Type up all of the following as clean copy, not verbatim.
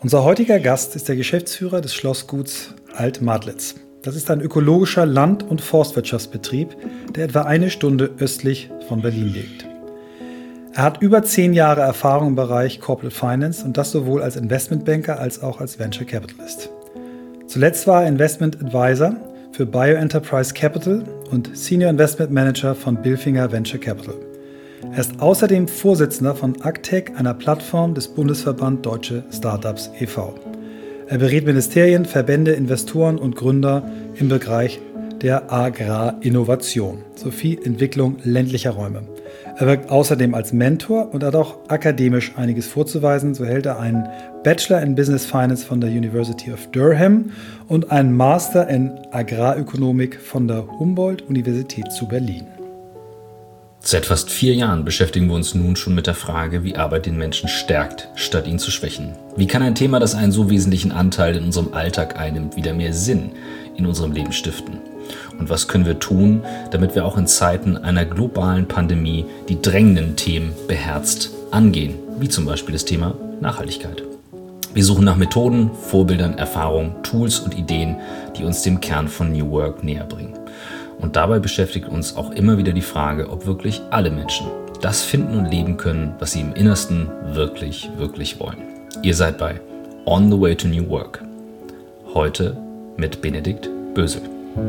Unser heutiger Gast ist der Geschäftsführer des Schlossguts Alt-Madlitz. Das ist ein ökologischer Land- und Forstwirtschaftsbetrieb, der etwa eine Stunde östlich von Berlin liegt. Er hat über 10 Jahre Erfahrung im Bereich Corporate Finance und das sowohl als Investmentbanker als auch als Venture Capitalist. Zuletzt war er Investment Advisor für Bioenterprise Capital und Senior Investment Manager von Bilfinger Venture Capital. Er ist außerdem Vorsitzender von AgTech, einer Plattform des Bundesverband Deutsche Startups e.V. Er berät Ministerien, Verbände, Investoren und Gründer im Bereich der Agrarinnovation sowie Entwicklung ländlicher Räume. Er wirkt außerdem als Mentor und hat auch akademisch einiges vorzuweisen. So hält er einen Bachelor in Business Finance von der University of Durham und einen Master in Agrarökonomik von der Humboldt-Universität zu Berlin. Seit fast 4 Jahren beschäftigen wir uns nun schon mit der Frage, wie Arbeit den Menschen stärkt, statt ihn zu schwächen. Wie kann ein Thema, das einen so wesentlichen Anteil in unserem Alltag einnimmt, wieder mehr Sinn in unserem Leben stiften? Und was können wir tun, damit wir auch in Zeiten einer globalen Pandemie die drängenden Themen beherzt angehen, wie zum Beispiel das Thema Nachhaltigkeit? Wir suchen nach Methoden, Vorbildern, Erfahrungen, Tools und Ideen, die uns dem Kern von New Work näher bringen. Und dabei beschäftigt uns auch immer wieder die Frage, ob wirklich alle Menschen das finden und leben können, was sie im Innersten wirklich, wirklich wollen. Ihr seid bei On the Way to New Work. Heute mit Benedikt Bösel.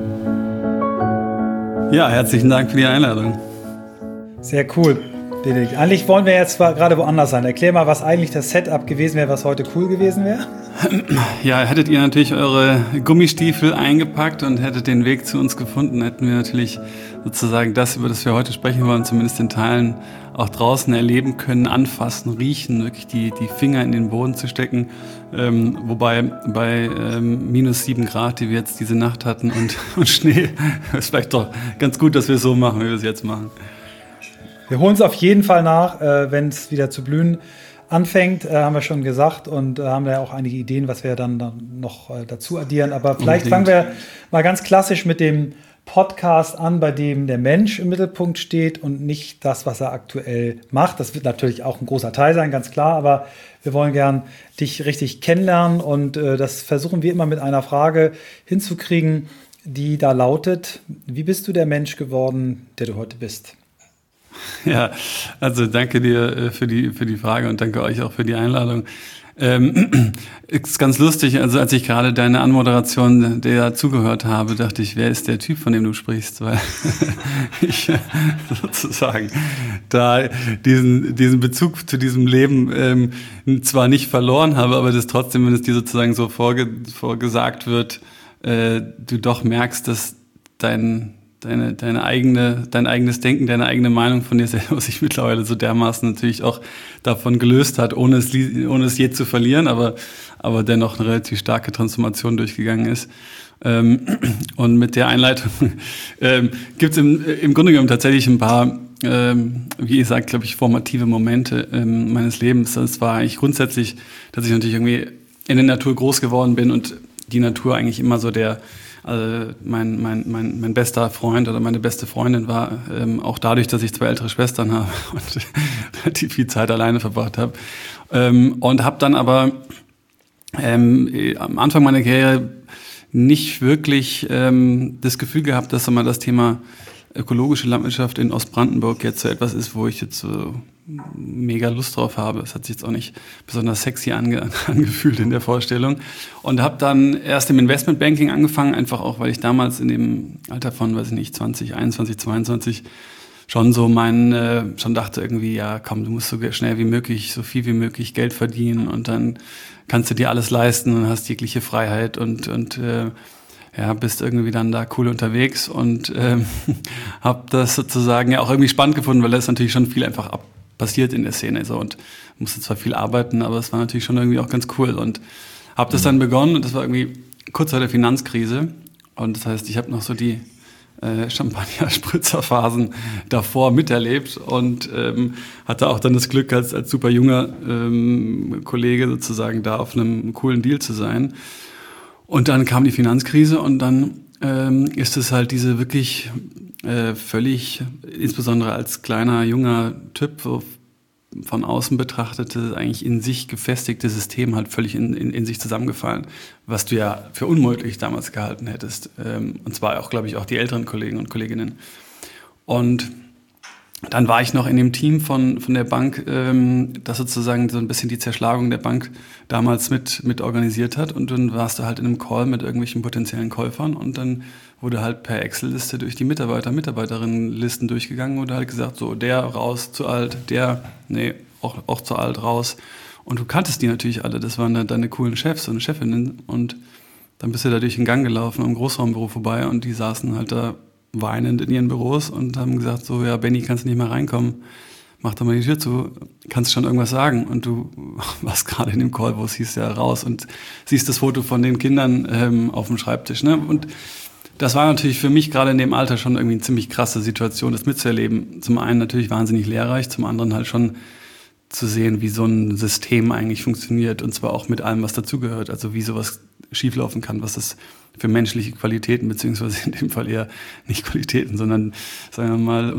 Ja, herzlichen Dank für die Einladung. Sehr cool, Benedikt. Eigentlich wollen wir jetzt zwar gerade woanders sein. Erklär mal, was eigentlich das Setup gewesen wäre, was heute cool gewesen wäre. Ja, hättet ihr natürlich eure Gummistiefel eingepackt und hättet den Weg zu uns gefunden, hätten wir natürlich sozusagen das, über das wir heute sprechen wollen, zumindest in Teilen auch draußen erleben können, anfassen, riechen, wirklich die Finger in den Boden zu stecken. Wobei bei minus 7 Grad, die wir jetzt diese Nacht hatten und Schnee, ist vielleicht doch ganz gut, dass wir es so machen, wie wir es jetzt machen. Wir holen es auf jeden Fall nach, wenn es wieder zu blühen anfängt, haben wir schon gesagt, und haben da auch einige Ideen, was wir dann noch dazu addieren. Aber vielleicht fangen wir mal ganz klassisch mit dem Podcast an, bei dem der Mensch im Mittelpunkt steht und nicht das, was er aktuell macht. Das wird natürlich auch ein großer Teil sein, ganz klar, aber wir wollen gern dich richtig kennenlernen und das versuchen wir immer mit einer Frage hinzukriegen, die da lautet: Wie bist du der Mensch geworden, der du heute bist? Ja, also danke dir für die Frage und danke euch auch für die Einladung. Ist ganz lustig, also als ich gerade deine Anmoderation der zugehört habe, dachte ich, wer ist der Typ, von dem du sprichst? Weil ich sozusagen da diesen Bezug zu diesem Leben zwar nicht verloren habe, aber das trotzdem, wenn es dir sozusagen so vorgesagt wird, du doch merkst, dass dein eigenes Denken, deine eigene Meinung von dir selber sich mittlerweile so dermaßen natürlich auch davon gelöst hat, ohne es je zu verlieren, aber dennoch eine relativ starke Transformation durchgegangen ist. Und mit der Einleitung gibt es im Grunde genommen tatsächlich ein paar, wie ihr sagt, glaube ich, formative Momente meines Lebens. Das war eigentlich grundsätzlich, dass ich natürlich irgendwie in der Natur groß geworden bin und die Natur eigentlich immer so mein bester Freund oder meine beste Freundin war, auch dadurch, dass ich 2 ältere Schwestern habe und relativ viel Zeit alleine verbracht habe. Und habe dann aber am Anfang meiner Karriere nicht wirklich das Gefühl gehabt, dass das Thema ökologische Landwirtschaft in Ostbrandenburg jetzt so etwas ist, wo ich jetzt so mega Lust drauf habe. Es hat sich jetzt auch nicht besonders sexy angefühlt in der Vorstellung. Und habe dann erst im Investmentbanking angefangen, einfach auch, weil ich damals in dem Alter von, 20, 21, 22 schon so schon dachte irgendwie, ja komm, du musst so schnell wie möglich, so viel wie möglich Geld verdienen und dann kannst du dir alles leisten und hast jegliche Freiheit und bist irgendwie dann da cool unterwegs und habe das sozusagen ja auch irgendwie spannend gefunden, weil da ist natürlich schon viel einfach passiert in der Szene so und musste zwar viel arbeiten, aber es war natürlich schon irgendwie auch ganz cool und habe das dann begonnen und das war irgendwie kurz vor der Finanzkrise und das heißt, ich habe noch so die Champagner-Spritzerphasen davor miterlebt und hatte auch dann das Glück, als super junger Kollege sozusagen da auf einem coolen Deal zu sein. Und dann kam die Finanzkrise und dann ist es halt diese wirklich völlig, insbesondere als kleiner, junger Typ, so von außen betrachtete, eigentlich in sich gefestigte System halt völlig in sich zusammengefallen, was du ja für unmöglich damals gehalten hättest. Und zwar auch, glaube ich, auch die älteren Kollegen und Kolleginnen. Und dann war ich noch in dem Team von der Bank, das sozusagen so ein bisschen die Zerschlagung der Bank damals mit organisiert hat. Und dann warst du halt in einem Call mit irgendwelchen potenziellen Käufern und dann wurde halt per Excel-Liste durch die Mitarbeiterinnenlisten durchgegangen und halt gesagt, so, der raus, zu alt, der, nee, auch zu alt, raus. Und du kanntest die natürlich alle, das waren dann deine coolen Chefs und Chefinnen. Und dann bist du da durch den Gang gelaufen, am Großraumbüro vorbei und die saßen halt da weinend in ihren Büros und haben gesagt, so, ja, Benni, kannst du nicht mehr reinkommen, mach doch mal die Tür zu, kannst schon irgendwas sagen? Und du warst gerade in dem Call, wo es hieß, ja, raus und siehst das Foto von den Kindern auf dem Schreibtisch, ne? Und das war natürlich für mich gerade in dem Alter schon irgendwie eine ziemlich krasse Situation, das mitzuerleben. Zum einen natürlich wahnsinnig lehrreich, zum anderen halt schon zu sehen, wie so ein System eigentlich funktioniert und zwar auch mit allem, was dazugehört. Also wie sowas schieflaufen kann, was das für menschliche Qualitäten, beziehungsweise in dem Fall eher nicht Qualitäten, sondern, sagen wir mal,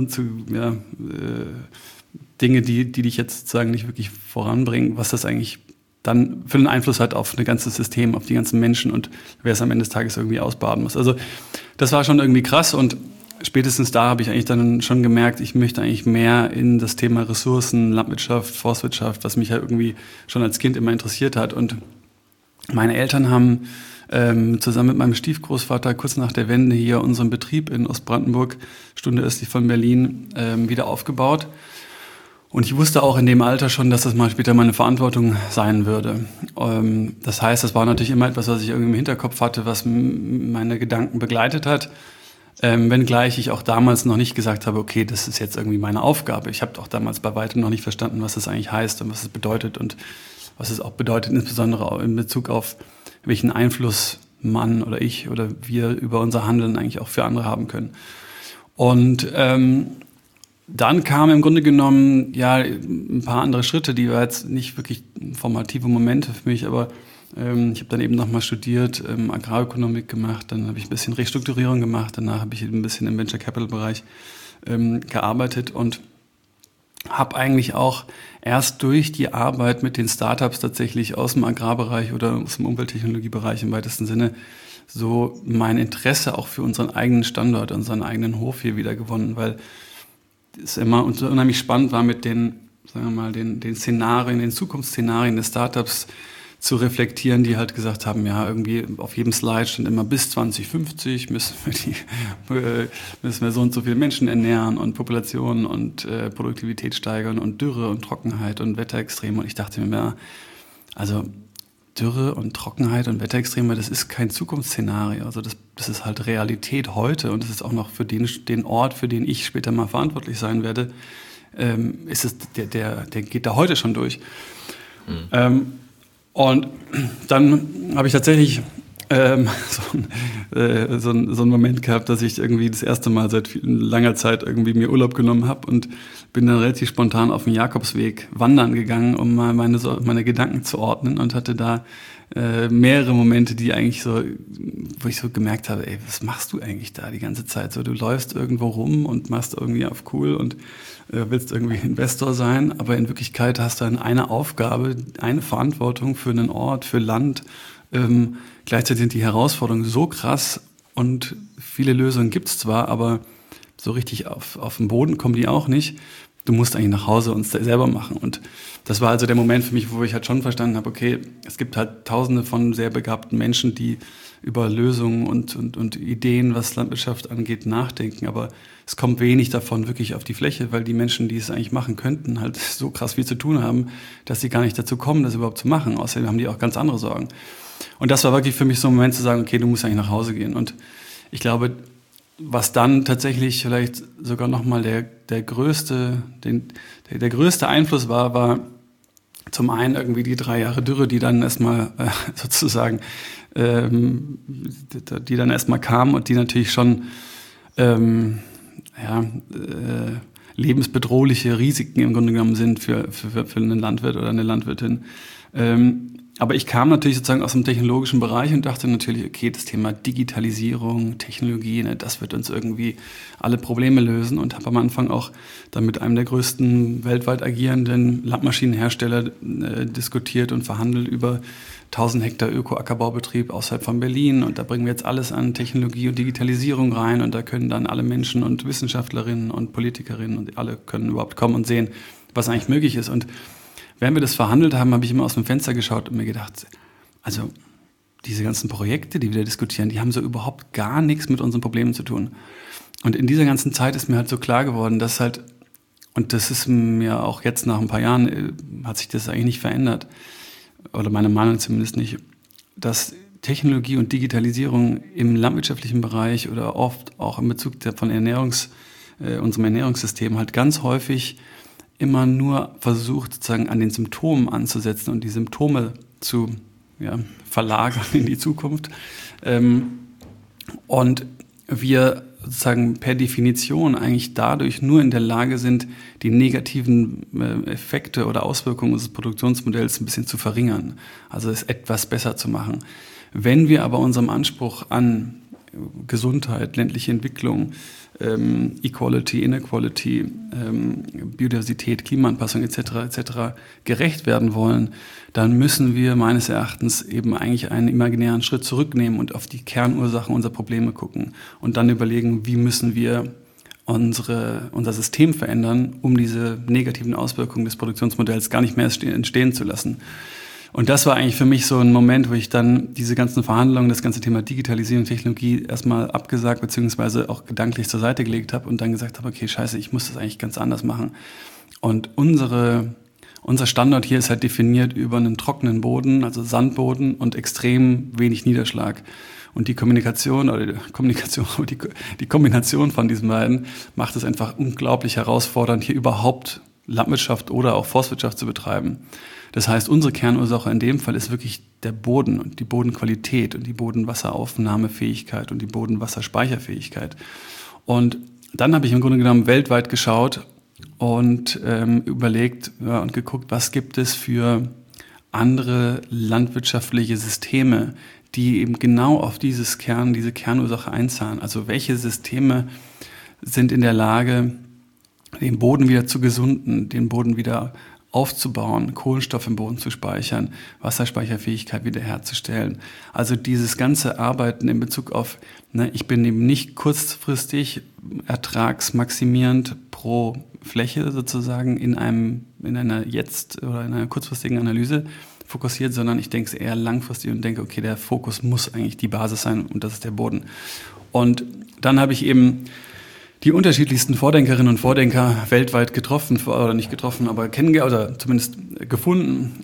Dinge, die dich jetzt sozusagen nicht wirklich voranbringen, was das eigentlich dann für einen Einfluss hat auf ein ganzes System, auf die ganzen Menschen und wer es am Ende des Tages irgendwie ausbaden muss. Also das war schon irgendwie krass und spätestens da habe ich eigentlich dann schon gemerkt, ich möchte eigentlich mehr in das Thema Ressourcen, Landwirtschaft, Forstwirtschaft, was mich halt irgendwie schon als Kind immer interessiert hat. Und meine Eltern haben zusammen mit meinem Stiefgroßvater kurz nach der Wende hier unseren Betrieb in Ostbrandenburg, Stunde östlich von Berlin, wieder aufgebaut. Und ich wusste auch in dem Alter schon, dass das mal später meine Verantwortung sein würde. Das heißt, das war natürlich immer etwas, was ich irgendwie im Hinterkopf hatte, was meine Gedanken begleitet hat. Wenngleich ich auch damals noch nicht gesagt habe, okay, das ist jetzt irgendwie meine Aufgabe. Ich habe auch damals bei weitem noch nicht verstanden, was das eigentlich heißt und was es bedeutet und was es auch bedeutet, insbesondere auch in Bezug auf welchen Einfluss man oder ich oder wir über unser Handeln eigentlich auch für andere haben können. Und dann kamen im Grunde genommen ja ein paar andere Schritte, die war jetzt nicht wirklich formative Momente für mich, aber ich habe dann eben nochmal studiert, Agrarökonomik gemacht, dann habe ich ein bisschen Restrukturierung gemacht, danach habe ich ein bisschen im Venture Capital Bereich gearbeitet und habe eigentlich auch erst durch die Arbeit mit den Startups tatsächlich aus dem Agrarbereich oder aus dem Umwelttechnologiebereich im weitesten Sinne so mein Interesse auch für unseren eigenen Standort, unseren eigenen Hof hier wieder gewonnen, weil es immer unheimlich spannend war, mit den, sagen wir mal, den Szenarien, den Zukunftsszenarien des Startups zu reflektieren, die halt gesagt haben, ja, irgendwie auf jedem Slide stand immer bis 2050 müssen wir so und so viele Menschen ernähren und Populationen und Produktivität steigern und Dürre und Trockenheit und Wetterextreme. Und ich dachte mir, ja, also Dürre und Trockenheit und Wetterextreme, das ist kein Zukunftsszenario. Also das ist halt Realität heute und das ist auch noch für den Ort, für den ich später mal verantwortlich sein werde, ist es der geht da heute schon durch. Und dann habe ich tatsächlich so einen Moment gehabt, dass ich irgendwie das erste Mal seit langer Zeit irgendwie mir Urlaub genommen habe und bin dann relativ spontan auf den Jakobsweg wandern gegangen, um mal meine Gedanken zu ordnen und hatte da mehrere Momente, die eigentlich so, wo ich so gemerkt habe, ey, was machst du eigentlich da die ganze Zeit? So, du läufst irgendwo rum und machst irgendwie auf cool und willst irgendwie Investor sein, aber in Wirklichkeit hast du dann eine Aufgabe, eine Verantwortung für einen Ort, für Land. Gleichzeitig sind die Herausforderungen so krass und viele Lösungen gibt's zwar, aber so richtig auf den Boden kommen die auch nicht. Du musst eigentlich nach Hause und selber machen. Und das war also der Moment für mich, wo ich halt schon verstanden habe, okay, es gibt halt Tausende von sehr begabten Menschen, die über Lösungen und Ideen, was Landwirtschaft angeht, nachdenken. Aber es kommt wenig davon wirklich auf die Fläche, weil die Menschen, die es eigentlich machen könnten, halt so krass viel zu tun haben, dass sie gar nicht dazu kommen, das überhaupt zu machen. Außerdem haben die auch ganz andere Sorgen. Und das war wirklich für mich so ein Moment zu sagen, okay, du musst eigentlich nach Hause gehen. Und ich glaube, was dann tatsächlich vielleicht sogar nochmal der größte Einfluss war zum einen irgendwie die 3 Jahre Dürre, die dann erstmal sozusagen, die dann erstmal kamen und die natürlich schon lebensbedrohliche Risiken im Grunde genommen sind für einen Landwirt oder eine Landwirtin. Aber ich kam natürlich sozusagen aus dem technologischen Bereich und dachte natürlich, okay, das Thema Digitalisierung, Technologie, ne, das wird uns irgendwie alle Probleme lösen, und habe am Anfang auch dann mit einem der größten weltweit agierenden Landmaschinenhersteller diskutiert und verhandelt über 1000 Hektar Öko-Ackerbaubetrieb außerhalb von Berlin, und da bringen wir jetzt alles an Technologie und Digitalisierung rein, und da können dann alle Menschen und Wissenschaftlerinnen und Politikerinnen und alle können überhaupt kommen und sehen, was eigentlich möglich ist. Und während wir das verhandelt haben, habe ich immer aus dem Fenster geschaut und mir gedacht, also diese ganzen Projekte, die wir da diskutieren, die haben so überhaupt gar nichts mit unseren Problemen zu tun. Und in dieser ganzen Zeit ist mir halt so klar geworden, dass halt, und das ist mir auch jetzt nach ein paar Jahren, hat sich das eigentlich nicht verändert, oder meine Meinung zumindest nicht, dass Technologie und Digitalisierung im landwirtschaftlichen Bereich oder oft auch in Bezug von unserem Ernährungssystem halt ganz häufig immer nur versucht, sozusagen an den Symptomen anzusetzen und die Symptome zu verlagern in die Zukunft. Und wir sozusagen per Definition eigentlich dadurch nur in der Lage sind, die negativen Effekte oder Auswirkungen unseres Produktionsmodells ein bisschen zu verringern, also es etwas besser zu machen. Wenn wir aber unserem Anspruch an Gesundheit, ländliche Entwicklung, Equality, Inequality, Biodiversität, Klimaanpassung etc. gerecht werden wollen, dann müssen wir meines Erachtens eben eigentlich einen imaginären Schritt zurücknehmen und auf die Kernursachen unserer Probleme gucken und dann überlegen, wie müssen wir unser System verändern, um diese negativen Auswirkungen des Produktionsmodells gar nicht mehr entstehen zu lassen. Und das war eigentlich für mich so ein Moment, wo ich dann diese ganzen Verhandlungen, das ganze Thema Digitalisierung, Technologie erstmal abgesagt beziehungsweise auch gedanklich zur Seite gelegt habe und dann gesagt habe, okay, scheiße, ich muss das eigentlich ganz anders machen. Und unser Standort hier ist halt definiert über einen trockenen Boden, also Sandboden und extrem wenig Niederschlag. Und die Kombination von diesen beiden macht es einfach unglaublich herausfordernd, hier überhaupt Landwirtschaft oder auch Forstwirtschaft zu betreiben. Das heißt, unsere Kernursache in dem Fall ist wirklich der Boden und die Bodenqualität und die Bodenwasseraufnahmefähigkeit und die Bodenwasserspeicherfähigkeit. Und dann habe ich im Grunde genommen weltweit geschaut und überlegt und geguckt, was gibt es für andere landwirtschaftliche Systeme, die eben genau auf diese Kernursache einzahlen. Also welche Systeme sind in der Lage, den Boden wieder zu gesunden, den Boden wieder aufzubauen, Kohlenstoff im Boden zu speichern, Wasserspeicherfähigkeit wiederherzustellen. Also dieses ganze Arbeiten in Bezug auf, ich bin eben nicht kurzfristig ertragsmaximierend pro Fläche sozusagen in einer kurzfristigen Analyse fokussiert, sondern ich denke eher langfristig und denke, okay, der Fokus muss eigentlich die Basis sein und das ist der Boden. Und dann habe ich eben die unterschiedlichsten Vordenkerinnen und Vordenker weltweit getroffen, oder nicht getroffen, aber kennengelernt oder zumindest gefunden,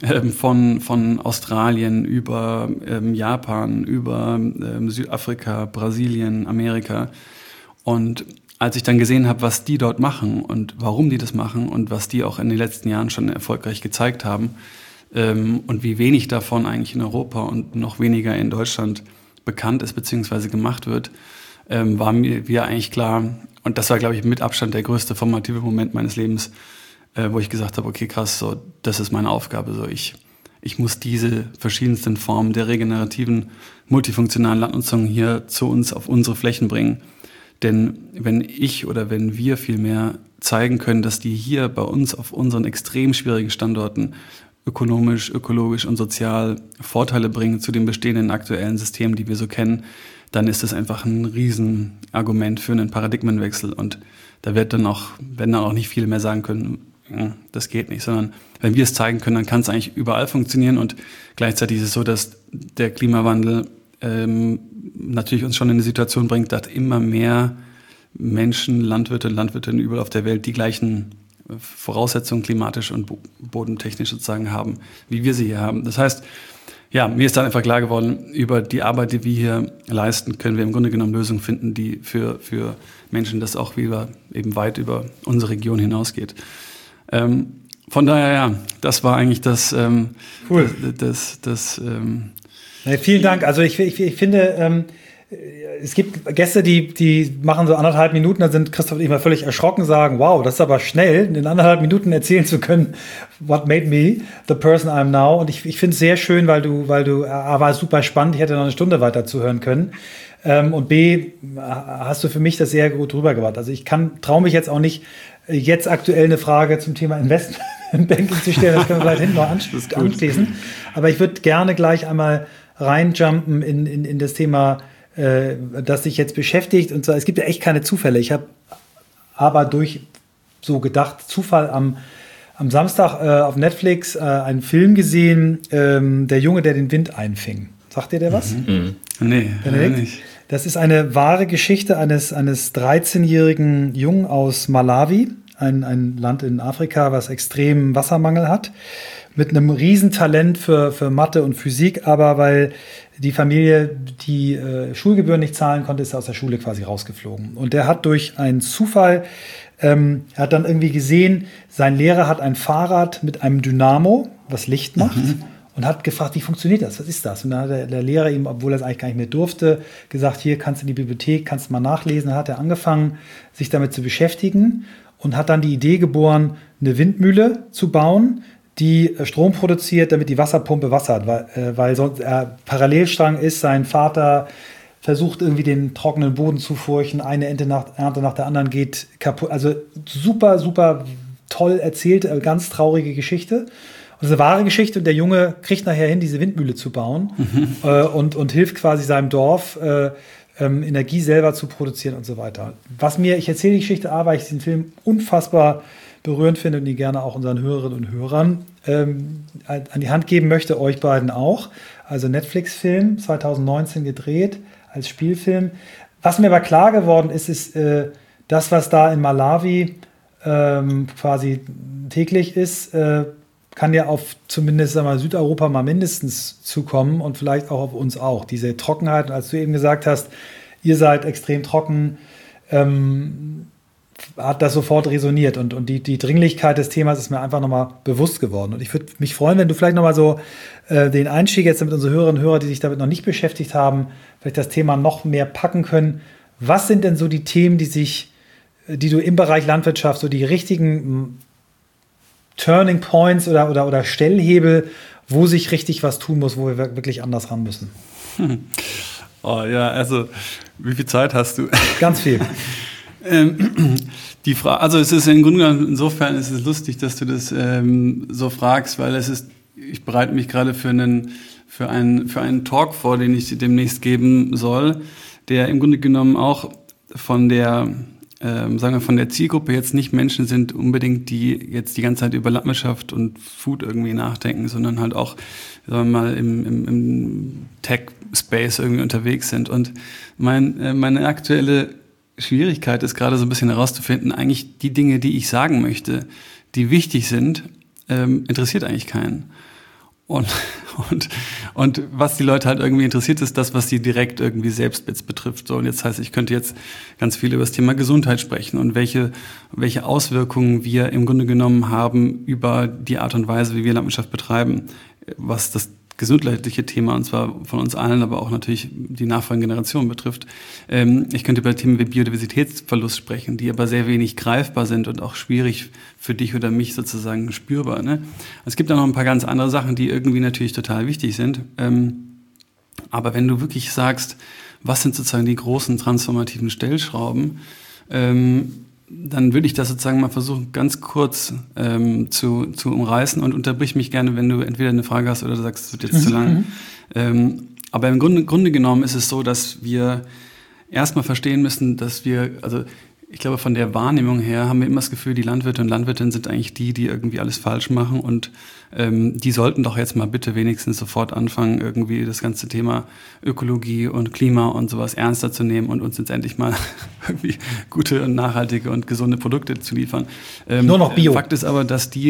von Australien über Japan, über Südafrika, Brasilien, Amerika. Und als ich dann gesehen habe, was die dort machen und warum die das machen und was die auch in den letzten Jahren schon erfolgreich gezeigt haben und wie wenig davon eigentlich in Europa und noch weniger in Deutschland bekannt ist bzw. gemacht wird, war mir eigentlich klar, und das war, glaube ich, mit Abstand der größte formative Moment meines Lebens, wo ich gesagt habe, okay, krass, so, das ist meine Aufgabe. So, ich muss diese verschiedensten Formen der regenerativen, multifunktionalen Landnutzung hier zu uns auf unsere Flächen bringen. Denn wenn wir vielmehr zeigen können, dass die hier bei uns auf unseren extrem schwierigen Standorten ökonomisch, ökologisch und sozial Vorteile bringen zu den bestehenden aktuellen Systemen, die wir so kennen, dann ist das einfach ein Riesenargument für einen Paradigmenwechsel. Und da werden dann auch nicht viele mehr sagen können, das geht nicht, sondern wenn wir es zeigen können, dann kann es eigentlich überall funktionieren. Und gleichzeitig ist es so, dass der Klimawandel natürlich uns schon in eine Situation bringt, dass immer mehr Menschen, Landwirte und Landwirtinnen überall auf der Welt die gleichen Voraussetzungen klimatisch und bodentechnisch sozusagen haben, wie wir sie hier haben. Das heißt, ja, mir ist dann einfach klar geworden, über die Arbeit, die wir hier leisten, können wir im Grunde genommen Lösungen finden, die für Menschen das auch wieder eben weit über unsere Region hinausgeht. Von daher, ja, das war eigentlich das. Cool. Das vielen Dank. Also ich finde, es gibt Gäste, die machen so 1,5 Minuten, dann sind Christoph und ich mal völlig erschrocken, sagen, wow, das ist aber schnell, in 1,5 Minuten erzählen zu können, what made me the person I'm now. Und ich finde es sehr schön, weil du A, war super spannend, ich hätte noch eine Stunde weiter zuhören können. Und B, hast du für mich das sehr gut rübergebracht. Also ich traue mich jetzt auch nicht, jetzt aktuell eine Frage zum Thema Investmentbanking zu stellen, das können wir vielleicht hinten noch anschließen. Aber ich würde gerne gleich einmal reinjumpen in das Thema, das sich jetzt beschäftigt. Und zwar, es gibt ja echt keine Zufälle. Ich habe aber durch so gedacht, Zufall am Samstag auf Netflix einen Film gesehen, Der Junge, der den Wind einfing. Sagt dir der was? Nee, nicht. Das ist eine wahre Geschichte eines 13-jährigen Jungen aus Malawi, ein Land in Afrika, was extremen Wassermangel hat, mit einem Riesentalent für Mathe und Physik, aber weil die Familie die Schulgebühren nicht zahlen konnte, ist er aus der Schule quasi rausgeflogen. Und der hat durch einen Zufall, er hat dann irgendwie gesehen, sein Lehrer hat ein Fahrrad mit einem Dynamo, was Licht macht. Und hat gefragt, wie funktioniert das? Was ist das? Und dann hat der Lehrer ihm, obwohl er es eigentlich gar nicht mehr durfte, gesagt, hier kannst du in die Bibliothek, kannst du mal nachlesen. Dann hat er angefangen, sich damit zu beschäftigen und hat dann die Idee geboren, eine Windmühle zu bauen, die Strom produziert, damit die Wasserpumpe Wasser hat. Weil sonst Parallelstrang ist, sein Vater versucht irgendwie den trockenen Boden zu furchen, eine Ernte nach der anderen geht kaputt. Also super, super toll erzählt, ganz traurige Geschichte. Das ist eine wahre Geschichte und der Junge kriegt nachher hin, diese Windmühle zu bauen und hilft quasi seinem Dorf, Energie selber zu produzieren und so weiter. Ich erzähle die Geschichte, weil ich diesen Film unfassbar berührend finde und ihn gerne auch unseren Hörerinnen und Hörern an die Hand geben möchte, euch beiden auch. Also Netflix-Film, 2019 gedreht als Spielfilm. Was mir aber klar geworden ist, das, was da in Malawi quasi täglich ist, kann ja auf zumindest Südeuropa mal mindestens zukommen und vielleicht auch auf uns auch. Diese Trockenheit, und als du eben gesagt hast, ihr seid extrem trocken, hat das sofort resoniert und die Dringlichkeit des Themas ist mir einfach nochmal bewusst geworden. Und ich würde mich freuen, wenn du vielleicht nochmal so den Einstieg jetzt mit unseren Hörerinnen und Hörern, die sich damit noch nicht beschäftigt haben, vielleicht das Thema noch mehr packen können. Was sind denn so die Themen, die du im Bereich Landwirtschaft, so die richtigen Turning Points oder Stellhebel, wo sich richtig was tun muss, wo wir wirklich anders ran müssen? Oh ja, also wie viel Zeit hast du? Ganz viel. Die Frage, also es ist im Grunde genommen, insofern ist es lustig, dass du das so fragst, weil ich bereite mich gerade für einen Talk vor, den ich demnächst geben soll, der im Grunde genommen auch von der Zielgruppe jetzt nicht Menschen sind unbedingt, die jetzt die ganze Zeit über Landwirtschaft und Food irgendwie nachdenken, sondern halt auch, sagen wir mal, im Tech-Space irgendwie unterwegs sind. Und meine aktuelle Schwierigkeit ist gerade so ein bisschen herauszufinden, eigentlich die Dinge, die ich sagen möchte, die wichtig sind, interessiert eigentlich keinen. Und was die Leute halt irgendwie interessiert, ist das, was die direkt irgendwie selbst betrifft. So, und jetzt heißt, ich könnte jetzt ganz viel über das Thema Gesundheit sprechen und welche Auswirkungen wir im Grunde genommen haben über die Art und Weise, wie wir Landwirtschaft betreiben, was das gesundheitliche Thema, und zwar von uns allen, aber auch natürlich die nachfolgende Generation betrifft. Ich könnte über Themen wie Biodiversitätsverlust sprechen, die aber sehr wenig greifbar sind und auch schwierig für dich oder mich sozusagen spürbar. Ne? Es gibt auch noch ein paar ganz andere Sachen, die irgendwie natürlich total wichtig sind. Aber wenn du wirklich sagst, was sind sozusagen die großen transformativen Stellschrauben, dann würde ich das sozusagen mal versuchen, ganz kurz zu umreißen, und unterbrich mich gerne, wenn du entweder eine Frage hast oder du sagst, es wird jetzt zu lang. Aber im Grunde genommen ist es so, dass wir erstmal verstehen müssen, dass ich glaube, von der Wahrnehmung her haben wir immer das Gefühl, die Landwirte und Landwirtinnen sind eigentlich die irgendwie alles falsch machen, und die sollten doch jetzt mal bitte wenigstens sofort anfangen, irgendwie das ganze Thema Ökologie und Klima und sowas ernster zu nehmen und uns jetzt endlich mal irgendwie gute und nachhaltige und gesunde Produkte zu liefern. Nur noch Bio. Fakt ist aber, dass die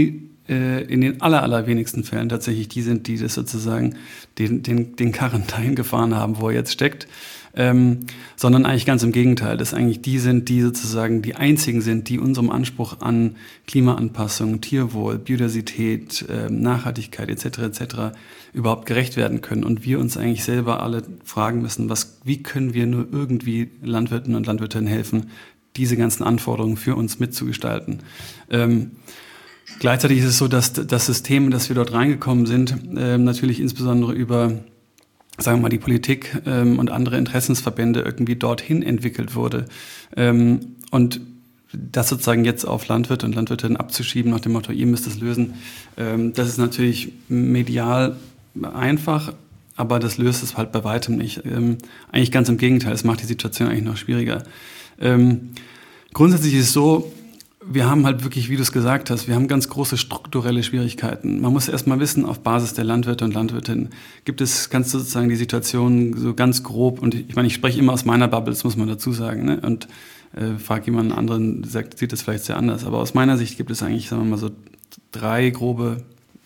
in den allerwenigsten Fällen tatsächlich die sind, die das sozusagen den Karren dahin gefahren haben, wo er jetzt steckt, sondern eigentlich ganz im Gegenteil, dass eigentlich die sind, die sozusagen die einzigen sind, die unserem Anspruch an Klimaanpassung, Tierwohl, Biodiversität, Nachhaltigkeit etc. überhaupt gerecht werden können. Und wir uns eigentlich selber alle fragen müssen, wie können wir nur irgendwie Landwirten und Landwirtinnen helfen, diese ganzen Anforderungen für uns mitzugestalten. Gleichzeitig ist es so, dass das System, in das wir dort reingekommen sind, natürlich insbesondere über, sagen wir mal, die Politik und andere Interessensverbände irgendwie dorthin entwickelt wurde. Und das sozusagen jetzt auf Landwirte und Landwirtinnen abzuschieben nach dem Motto, ihr müsst es lösen, das ist natürlich medial einfach, aber das löst es halt bei weitem nicht. Eigentlich ganz im Gegenteil, es macht die Situation eigentlich noch schwieriger. Grundsätzlich ist es so, wir haben halt wirklich, wie du es gesagt hast, wir haben ganz große strukturelle Schwierigkeiten. Man muss erst mal wissen, auf Basis der Landwirte und Landwirtinnen kannst du sozusagen die Situation so ganz grob, und ich meine, ich spreche immer aus meiner Bubble, das muss man dazu sagen, ne? Und frage jemanden anderen, sieht das vielleicht sehr anders. Aber aus meiner Sicht gibt es eigentlich, sagen wir mal, so 3 grobe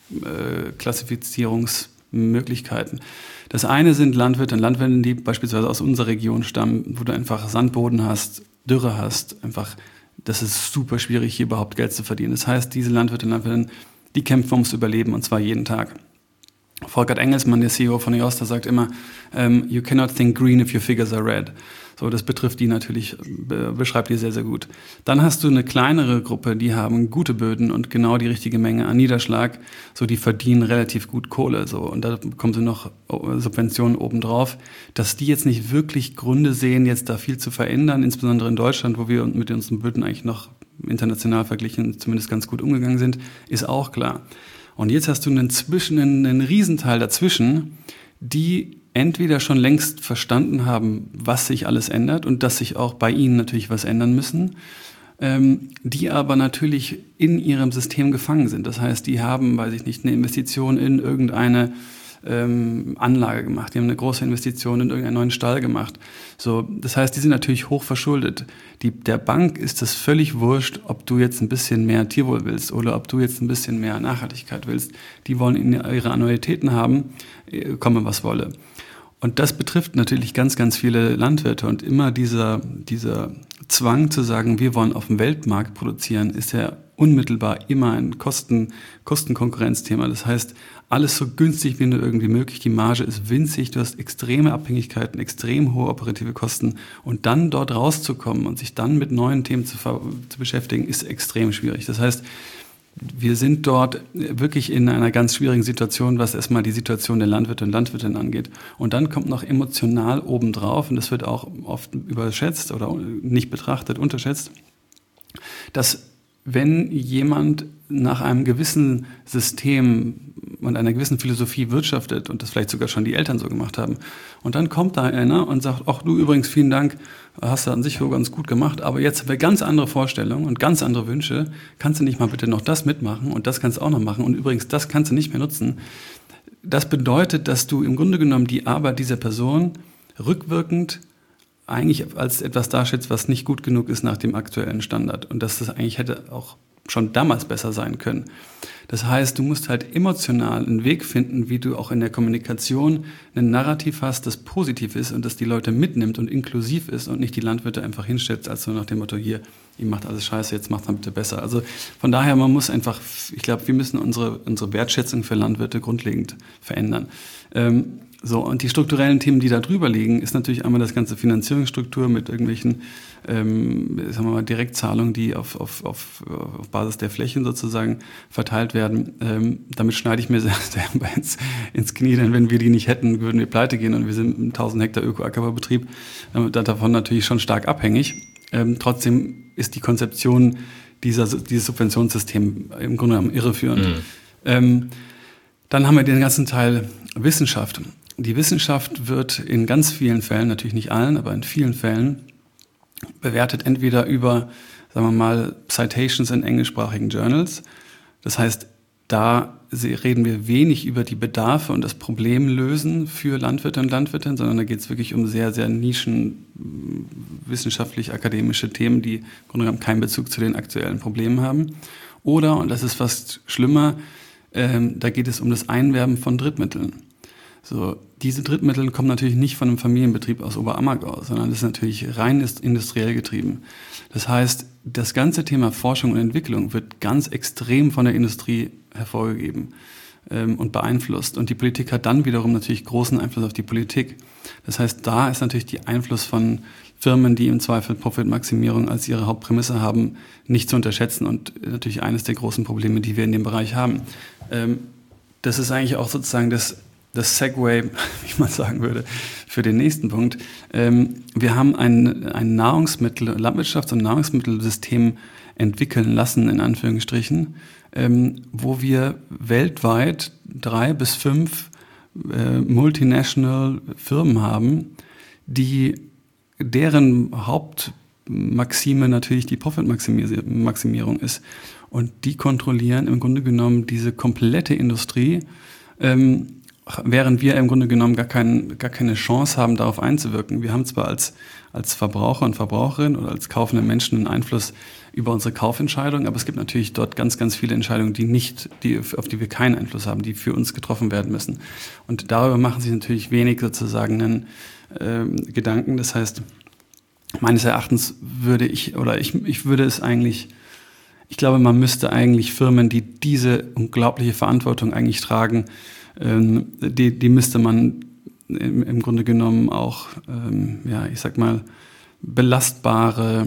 Klassifizierungsmöglichkeiten. Das eine sind Landwirte und Landwirtinnen, die beispielsweise aus unserer Region stammen, wo du einfach Sandboden hast, Dürre hast, einfach, das ist super schwierig, hier überhaupt Geld zu verdienen. Das heißt, diese Landwirte und Landwirtinnen, die kämpfen ums Überleben, und zwar jeden Tag. Volkert Engelsmann, der CEO von EOSTA, sagt immer, you cannot think green if your figures are red. So, das betrifft die natürlich, beschreibt die sehr, sehr gut. Dann hast du eine kleinere Gruppe, die haben gute Böden und genau die richtige Menge an Niederschlag. So, die verdienen relativ gut Kohle. So, und da kommen so noch Subventionen obendrauf. Dass die jetzt nicht wirklich Gründe sehen, jetzt da viel zu verändern, insbesondere in Deutschland, wo wir mit unseren Böden eigentlich noch international verglichen zumindest ganz gut umgegangen sind, ist auch klar. Und jetzt hast du einen Riesenteil dazwischen, die entweder schon längst verstanden haben, was sich alles ändert und dass sich auch bei ihnen natürlich was ändern müssen, die aber natürlich in ihrem System gefangen sind. Das heißt, die haben, weiß ich nicht, eine Investition in irgendeine Anlage gemacht, die haben eine große Investition in irgendeinen neuen Stall gemacht. So, das heißt, die sind natürlich hoch verschuldet. Der Bank ist das völlig wurscht, ob du jetzt ein bisschen mehr Tierwohl willst oder ob du jetzt ein bisschen mehr Nachhaltigkeit willst. Die wollen ihre Annuitäten haben, komme was wolle. Und das betrifft natürlich ganz, ganz viele Landwirte. Und immer dieser Zwang zu sagen, wir wollen auf dem Weltmarkt produzieren, ist ja unmittelbar immer ein Kostenkonkurrenzthema. Das heißt, alles so günstig wie nur irgendwie möglich. Die Marge ist winzig, du hast extreme Abhängigkeiten, extrem hohe operative Kosten. Und dann dort rauszukommen und sich dann mit neuen Themen zu beschäftigen, ist extrem schwierig. Das heißt, wir sind dort wirklich in einer ganz schwierigen Situation, was erstmal die Situation der Landwirte und Landwirtinnen angeht. Und dann kommt noch emotional obendrauf, und das wird auch oft überschätzt oder nicht betrachtet, unterschätzt, dass wenn jemand nach einem gewissen System und einer gewissen Philosophie wirtschaftet und das vielleicht sogar schon die Eltern so gemacht haben, und dann kommt da einer und sagt, ach du übrigens, vielen Dank, hast du an sich so ganz gut gemacht, aber jetzt haben wir ganz andere Vorstellungen und ganz andere Wünsche, kannst du nicht mal bitte noch das mitmachen und das kannst du auch noch machen und übrigens das kannst du nicht mehr nutzen. Das bedeutet, dass du im Grunde genommen die Arbeit dieser Person rückwirkend eigentlich als etwas darstellst, was nicht gut genug ist nach dem aktuellen Standard, und dass das eigentlich hätte auch schon damals besser sein können. Das heißt, du musst halt emotional einen Weg finden, wie du auch in der Kommunikation ein Narrativ hast, das positiv ist und das die Leute mitnimmt und inklusiv ist und nicht die Landwirte einfach hinstellt, als so nach dem Motto, hier, ihr macht alles scheiße, jetzt macht mal bitte besser. Also von daher, man muss einfach, ich glaube, wir müssen unsere Wertschätzung für Landwirte grundlegend verändern. So, und die strukturellen Themen, die da drüber liegen, ist natürlich einmal das ganze Finanzierungsstruktur mit irgendwelchen, sagen wir mal, Direktzahlungen, die auf Basis der Flächen sozusagen verteilt werden. Damit schneide ich mir sehr ins Knie, denn wenn wir die nicht hätten, würden wir pleite gehen, und wir sind ein 1000 Hektar Öko-Ackerbaubetrieb, davon natürlich schon stark abhängig. Trotzdem ist die Konzeption dieses Subventionssystems im Grunde genommen irreführend. Dann haben wir den ganzen Teil Wissenschaft. Die Wissenschaft wird in ganz vielen Fällen, natürlich nicht allen, aber in vielen Fällen bewertet entweder über, sagen wir mal, Citations in englischsprachigen Journals. Das heißt, da reden wir wenig über die Bedarfe und das Problemlösen für Landwirte und Landwirtinnen, sondern da geht es wirklich um sehr, sehr wissenschaftlich-akademische Themen, die im Grunde genommen keinen Bezug zu den aktuellen Problemen haben. Oder, und das ist fast schlimmer, da geht es um das Einwerben von Drittmitteln. So, diese Drittmittel kommen natürlich nicht von einem Familienbetrieb aus Oberammergau, sondern das ist natürlich rein industriell getrieben. Das heißt, das ganze Thema Forschung und Entwicklung wird ganz extrem von der Industrie hervorgegeben und beeinflusst. Und die Politik hat dann wiederum natürlich großen Einfluss auf die Politik. Das heißt, da ist natürlich der Einfluss von Firmen, die im Zweifel Profitmaximierung als ihre Hauptprämisse haben, nicht zu unterschätzen und natürlich eines der großen Probleme, die wir in dem Bereich haben. Das ist eigentlich auch sozusagen das Segway, wie man sagen würde, für den nächsten Punkt. Wir haben ein Landwirtschafts- und Nahrungsmittelsystem entwickeln lassen, in Anführungsstrichen, wo wir weltweit 3 bis 5 multinational Firmen haben, deren Hauptmaxime natürlich die Profitmaximierung ist. Und die kontrollieren im Grunde genommen diese komplette Industrie, während wir im Grunde genommen gar keine Chance haben, darauf einzuwirken. Wir haben zwar als Verbraucher und Verbraucherin oder als kaufende Menschen einen Einfluss über unsere Kaufentscheidung, aber es gibt natürlich dort ganz, ganz viele Entscheidungen, auf die wir keinen Einfluss haben, die für uns getroffen werden müssen. Und darüber machen sich natürlich wenig sozusagen einen Gedanken. Das heißt, meines Erachtens ich glaube, man müsste eigentlich Firmen, die diese unglaubliche Verantwortung eigentlich tragen, die müsste man im Grunde genommen auch, belastbare,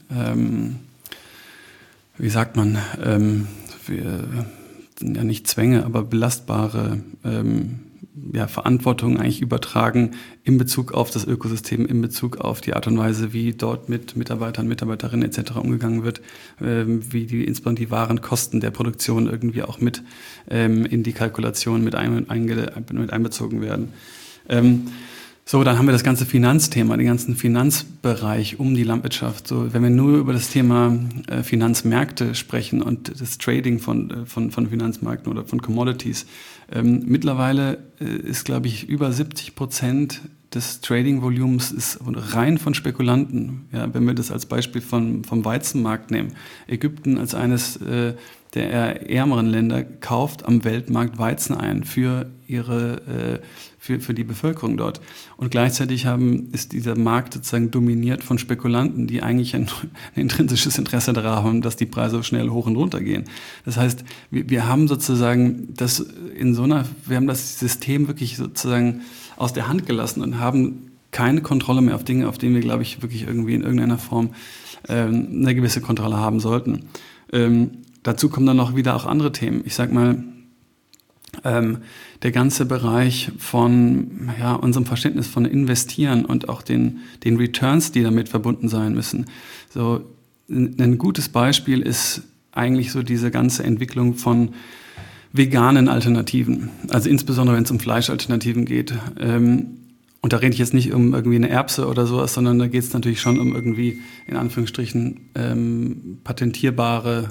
nicht Zwänge, aber belastbare Verantwortung eigentlich übertragen in Bezug auf das Ökosystem, in Bezug auf die Art und Weise, wie dort mit Mitarbeitern, Mitarbeiterinnen etc. umgegangen wird, wie insbesondere die wahren Kosten der Produktion irgendwie auch mit in die Kalkulation mit einbezogen werden. So, dann haben wir das ganze Finanzthema, den ganzen Finanzbereich um die Landwirtschaft. So, wenn wir nur über das Thema Finanzmärkte sprechen und das Trading von Finanzmärkten oder von Commodities, mittlerweile ist, glaube ich, über 70% des Trading-Volumens ist rein von Spekulanten. Ja, wenn wir das als Beispiel vom Weizenmarkt nehmen. Ägypten als eines der eher ärmeren Länder kauft am Weltmarkt Weizen ein für die Bevölkerung dort. Und gleichzeitig ist dieser Markt sozusagen dominiert von Spekulanten, die eigentlich ein intrinsisches Interesse daran haben, dass die Preise schnell hoch und runter gehen. Das heißt, wir haben sozusagen wir haben das System wirklich sozusagen aus der Hand gelassen und haben keine Kontrolle mehr auf Dinge, auf denen wir, glaube ich, wirklich irgendwie in irgendeiner Form eine gewisse Kontrolle haben sollten. Dazu kommen dann noch wieder auch andere Themen. Ich sag mal, der ganze Bereich von unserem Verständnis von Investieren und auch den Returns, die damit verbunden sein müssen. So ein gutes Beispiel ist eigentlich so diese ganze Entwicklung von veganen Alternativen. Also insbesondere, wenn es um Fleischalternativen geht. Und da rede ich jetzt nicht um irgendwie eine Erbse oder sowas, sondern da geht es natürlich schon um irgendwie, in Anführungsstrichen, patentierbare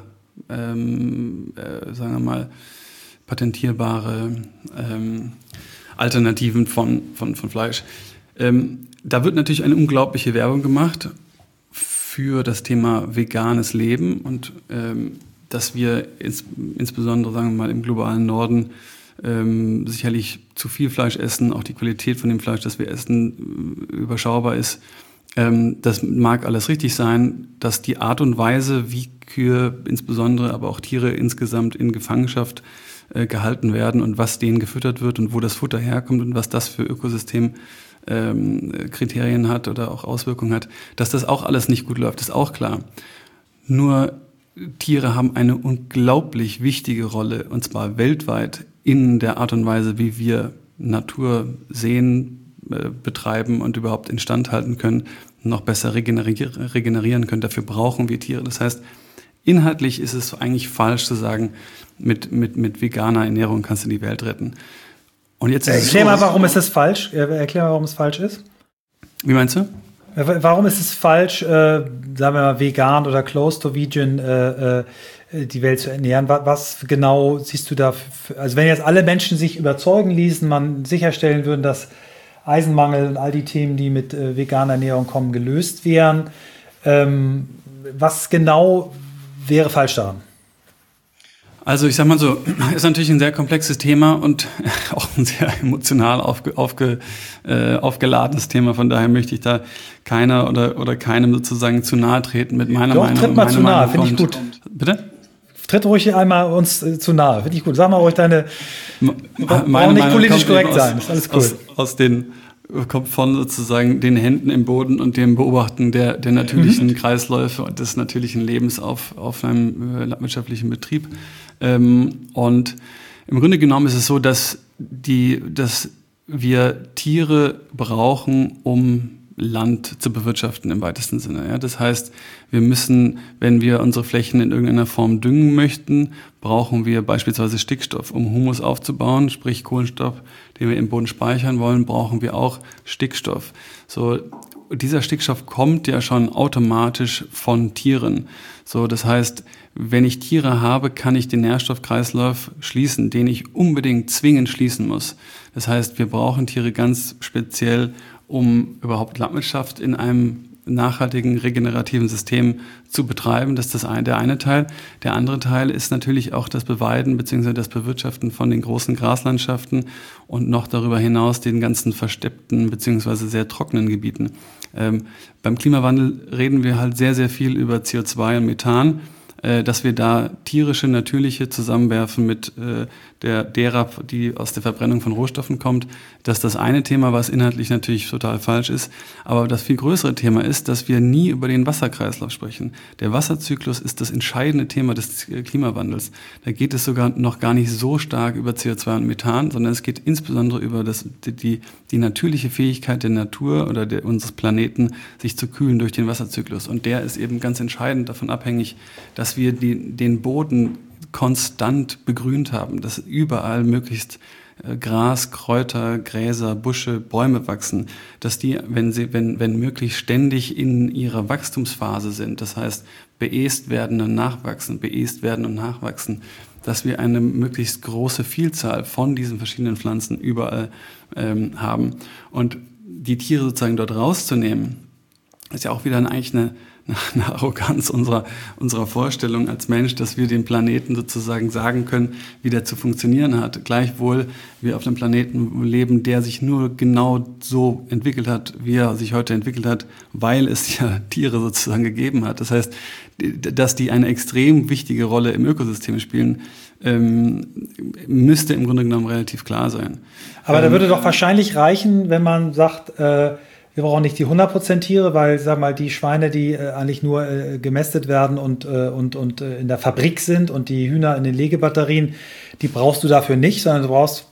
Alternativen von Fleisch. Da wird natürlich eine unglaubliche Werbung gemacht für das Thema veganes Leben und dass wir insbesondere, sagen wir mal, im globalen Norden sicherlich zu viel Fleisch essen, auch die Qualität von dem Fleisch, das wir essen, überschaubar ist. Das mag alles richtig sein, dass die Art und Weise, wie Kühe insbesondere, aber auch Tiere insgesamt in Gefangenschaft gehalten werden und was denen gefüttert wird und wo das Futter herkommt und was das für Ökosystemkriterien hat oder auch Auswirkungen hat, dass das auch alles nicht gut läuft, ist auch klar. Nur Tiere haben eine unglaublich wichtige Rolle, und zwar weltweit, in der Art und Weise, wie wir Natur sehen, betreiben und überhaupt instand halten können, noch besser regenerieren können. Dafür brauchen wir Tiere. Das heißt, inhaltlich ist es eigentlich falsch zu sagen, mit veganer Ernährung kannst du die Welt retten. Und jetzt Erklär mal, warum ist das falsch? Erklär mal, warum es falsch ist. Wie meinst du? Warum ist es falsch, sagen wir mal, vegan oder close to vegan die Welt zu ernähren? Was genau siehst du da? Also wenn jetzt alle Menschen sich überzeugen ließen, man sicherstellen würden, dass Eisenmangel und all die Themen, die mit veganer Ernährung kommen, gelöst wären. Was genau wäre falsch daran? Also ich sag mal so, ist natürlich ein sehr komplexes Thema und auch ein sehr emotional aufgeladenes Thema. Von daher möchte ich da keiner oder keinem sozusagen zu nahe treten mit meiner Meinung. Tritt mal zu nahe, finde ich gut. Bitte? Tritt ruhig einmal uns zu nahe, finde ich gut. Sag mal ruhig deine... Meine nicht politisch korrekt sein, ist alles cool. Kommt von sozusagen den Händen im Boden und dem Beobachten der natürlichen Kreisläufe und des natürlichen Lebens auf einem landwirtschaftlichen Betrieb. Und im Grunde genommen ist es so, dass wir Tiere brauchen, um Land zu bewirtschaften im weitesten Sinne. Ja? Das heißt, wir müssen, wenn wir unsere Flächen in irgendeiner Form düngen möchten, brauchen wir beispielsweise Stickstoff, um Humus aufzubauen, sprich Kohlenstoff, den wir im Boden speichern wollen, brauchen wir auch Stickstoff. So, dieser Stickstoff kommt ja schon automatisch von Tieren. So, das heißt, wenn ich Tiere habe, kann ich den Nährstoffkreislauf schließen, den ich unbedingt zwingend schließen muss. Das heißt, wir brauchen Tiere ganz speziell, um überhaupt Landwirtschaft in einem nachhaltigen, regenerativen System zu betreiben. Das ist der eine Teil. Der andere Teil ist natürlich auch das Beweiden bzw. das Bewirtschaften von den großen Graslandschaften und noch darüber hinaus den ganzen versteppten bzw. sehr trockenen Gebieten. Beim Klimawandel reden wir halt sehr, sehr viel über CO2 und Methan, dass wir da tierische, natürliche zusammenwerfen mit derer, die aus der Verbrennung von Rohstoffen kommt. Das ist das eine Thema, was inhaltlich natürlich total falsch ist. Aber das viel größere Thema ist, dass wir nie über den Wasserkreislauf sprechen. Der Wasserzyklus ist das entscheidende Thema des Klimawandels. Da geht es sogar noch gar nicht so stark über CO2 und Methan, sondern es geht insbesondere über die natürliche Fähigkeit der Natur oder unseres Planeten, sich zu kühlen durch den Wasserzyklus. Und der ist eben ganz entscheidend davon abhängig, dass wir den Boden konstant begrünt haben, dass überall möglichst Gras, Kräuter, Gräser, Busche, Bäume wachsen, dass die, wenn möglich, ständig in ihrer Wachstumsphase sind. Das heißt, beest werden und nachwachsen, dass wir eine möglichst große Vielzahl von diesen verschiedenen Pflanzen überall haben. Und die Tiere sozusagen dort rauszunehmen, ist ja auch wieder eigentlich eine Arroganz unserer Vorstellung als Mensch, dass wir dem Planeten sozusagen sagen können, wie der zu funktionieren hat. Gleichwohl wir auf einem Planeten leben, der sich nur genau so entwickelt hat, wie er sich heute entwickelt hat, weil es ja Tiere sozusagen gegeben hat. Das heißt, dass die eine extrem wichtige Rolle im Ökosystem spielen, müsste im Grunde genommen relativ klar sein. Aber da würde doch wahrscheinlich reichen, wenn man sagt, wir brauchen nicht die 100% Tiere, weil, sag mal, die Schweine, die eigentlich nur gemästet werden und in der Fabrik sind und die Hühner in den Legebatterien, die brauchst du dafür nicht, sondern du brauchst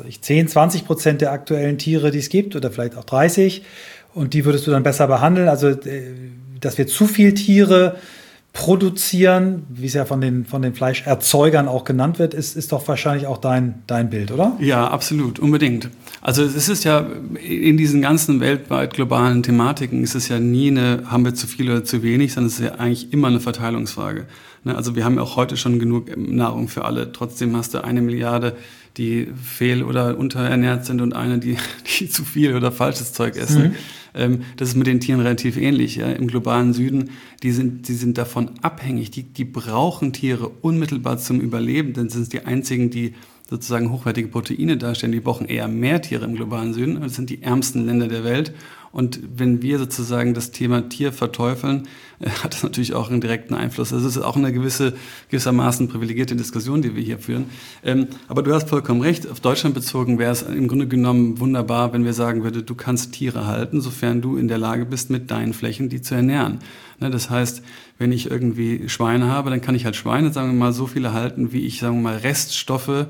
10-20% der aktuellen Tiere, die es gibt oder vielleicht auch 30 und die würdest du dann besser behandeln. Also, dass wir zu viel Tiere produzieren, wie es ja von den Fleischerzeugern auch genannt wird, ist doch wahrscheinlich auch dein Bild, oder? Ja, absolut, unbedingt. Also es ist ja in diesen ganzen weltweit globalen Thematiken ist es ja nie haben wir zu viel oder zu wenig, sondern es ist ja eigentlich immer eine Verteilungsfrage. Also wir haben ja auch heute schon genug Nahrung für alle. Trotzdem hast du 1 Milliarde, die fehl- oder unterernährt sind und eine, die zu viel oder falsches Zeug essen. Das ist mit den Tieren relativ ähnlich. Ja. Im globalen Süden, die sind davon abhängig. Die brauchen Tiere unmittelbar zum Überleben, denn sind die einzigen, die sozusagen hochwertige Proteine darstellen. Die brauchen eher mehr Tiere im globalen Süden. Das sind die ärmsten Länder der Welt. Und wenn wir sozusagen das Thema Tier verteufeln, hat das natürlich auch einen direkten Einfluss. Das ist auch eine gewissermaßen privilegierte Diskussion, die wir hier führen. Aber du hast vollkommen recht. Auf Deutschland bezogen wäre es im Grunde genommen wunderbar, wenn wir sagen würden, du kannst Tiere halten, sofern du in der Lage bist, mit deinen Flächen die zu ernähren. Das heißt, wenn ich irgendwie Schweine habe, dann kann ich halt Schweine, sagen wir mal, so viele halten, wie ich, sagen wir mal, Reststoffe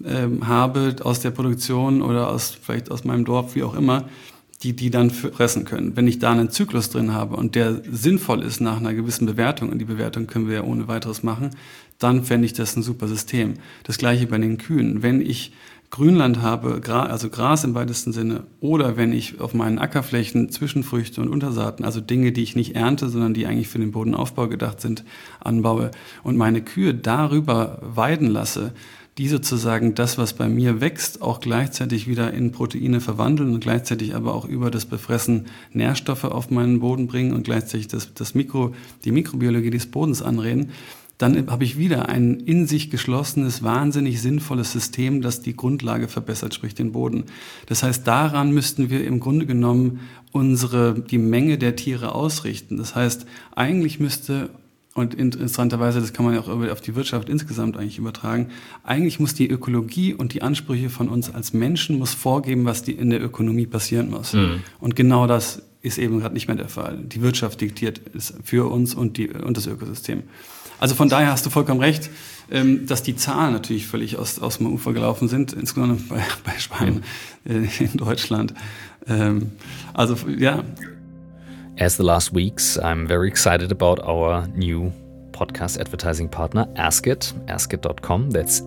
habe aus der Produktion oder vielleicht aus meinem Dorf, wie auch immer, die dann fressen können. Wenn ich da einen Zyklus drin habe und der sinnvoll ist nach einer gewissen Bewertung, und die Bewertung können wir ja ohne weiteres machen, dann fände ich das ein super System. Das gleiche bei den Kühen. Wenn ich Grünland habe, also Gras im weitesten Sinne, oder wenn ich auf meinen Ackerflächen Zwischenfrüchte und Untersaaten, also Dinge, die ich nicht ernte, sondern die eigentlich für den Bodenaufbau gedacht sind, anbaue und meine Kühe darüber weiden lasse, die sozusagen das, was bei mir wächst, auch gleichzeitig wieder in Proteine verwandeln und gleichzeitig aber auch über das Befressen Nährstoffe auf meinen Boden bringen und gleichzeitig die Mikrobiologie des Bodens anreden, dann habe ich wieder ein in sich geschlossenes, wahnsinnig sinnvolles System, das die Grundlage verbessert, sprich den Boden. Das heißt, daran müssten wir im Grunde genommen die Menge der Tiere ausrichten. Das heißt, eigentlich müsste, und interessanterweise, das kann man ja auch auf die Wirtschaft insgesamt eigentlich übertragen, eigentlich muss die Ökologie und die Ansprüche von uns als Menschen muss vorgeben, was in der Ökonomie passieren muss. Und genau das ist eben gerade nicht mehr der Fall. Die Wirtschaft diktiert es für uns und das Ökosystem. Also von daher hast du vollkommen recht, dass die Zahlen natürlich völlig aus dem Ufer gelaufen sind, insbesondere bei Schweinen in Deutschland. Also ja. As the last weeks, I'm very excited about our new podcast advertising partner, Askit, askit.com. That's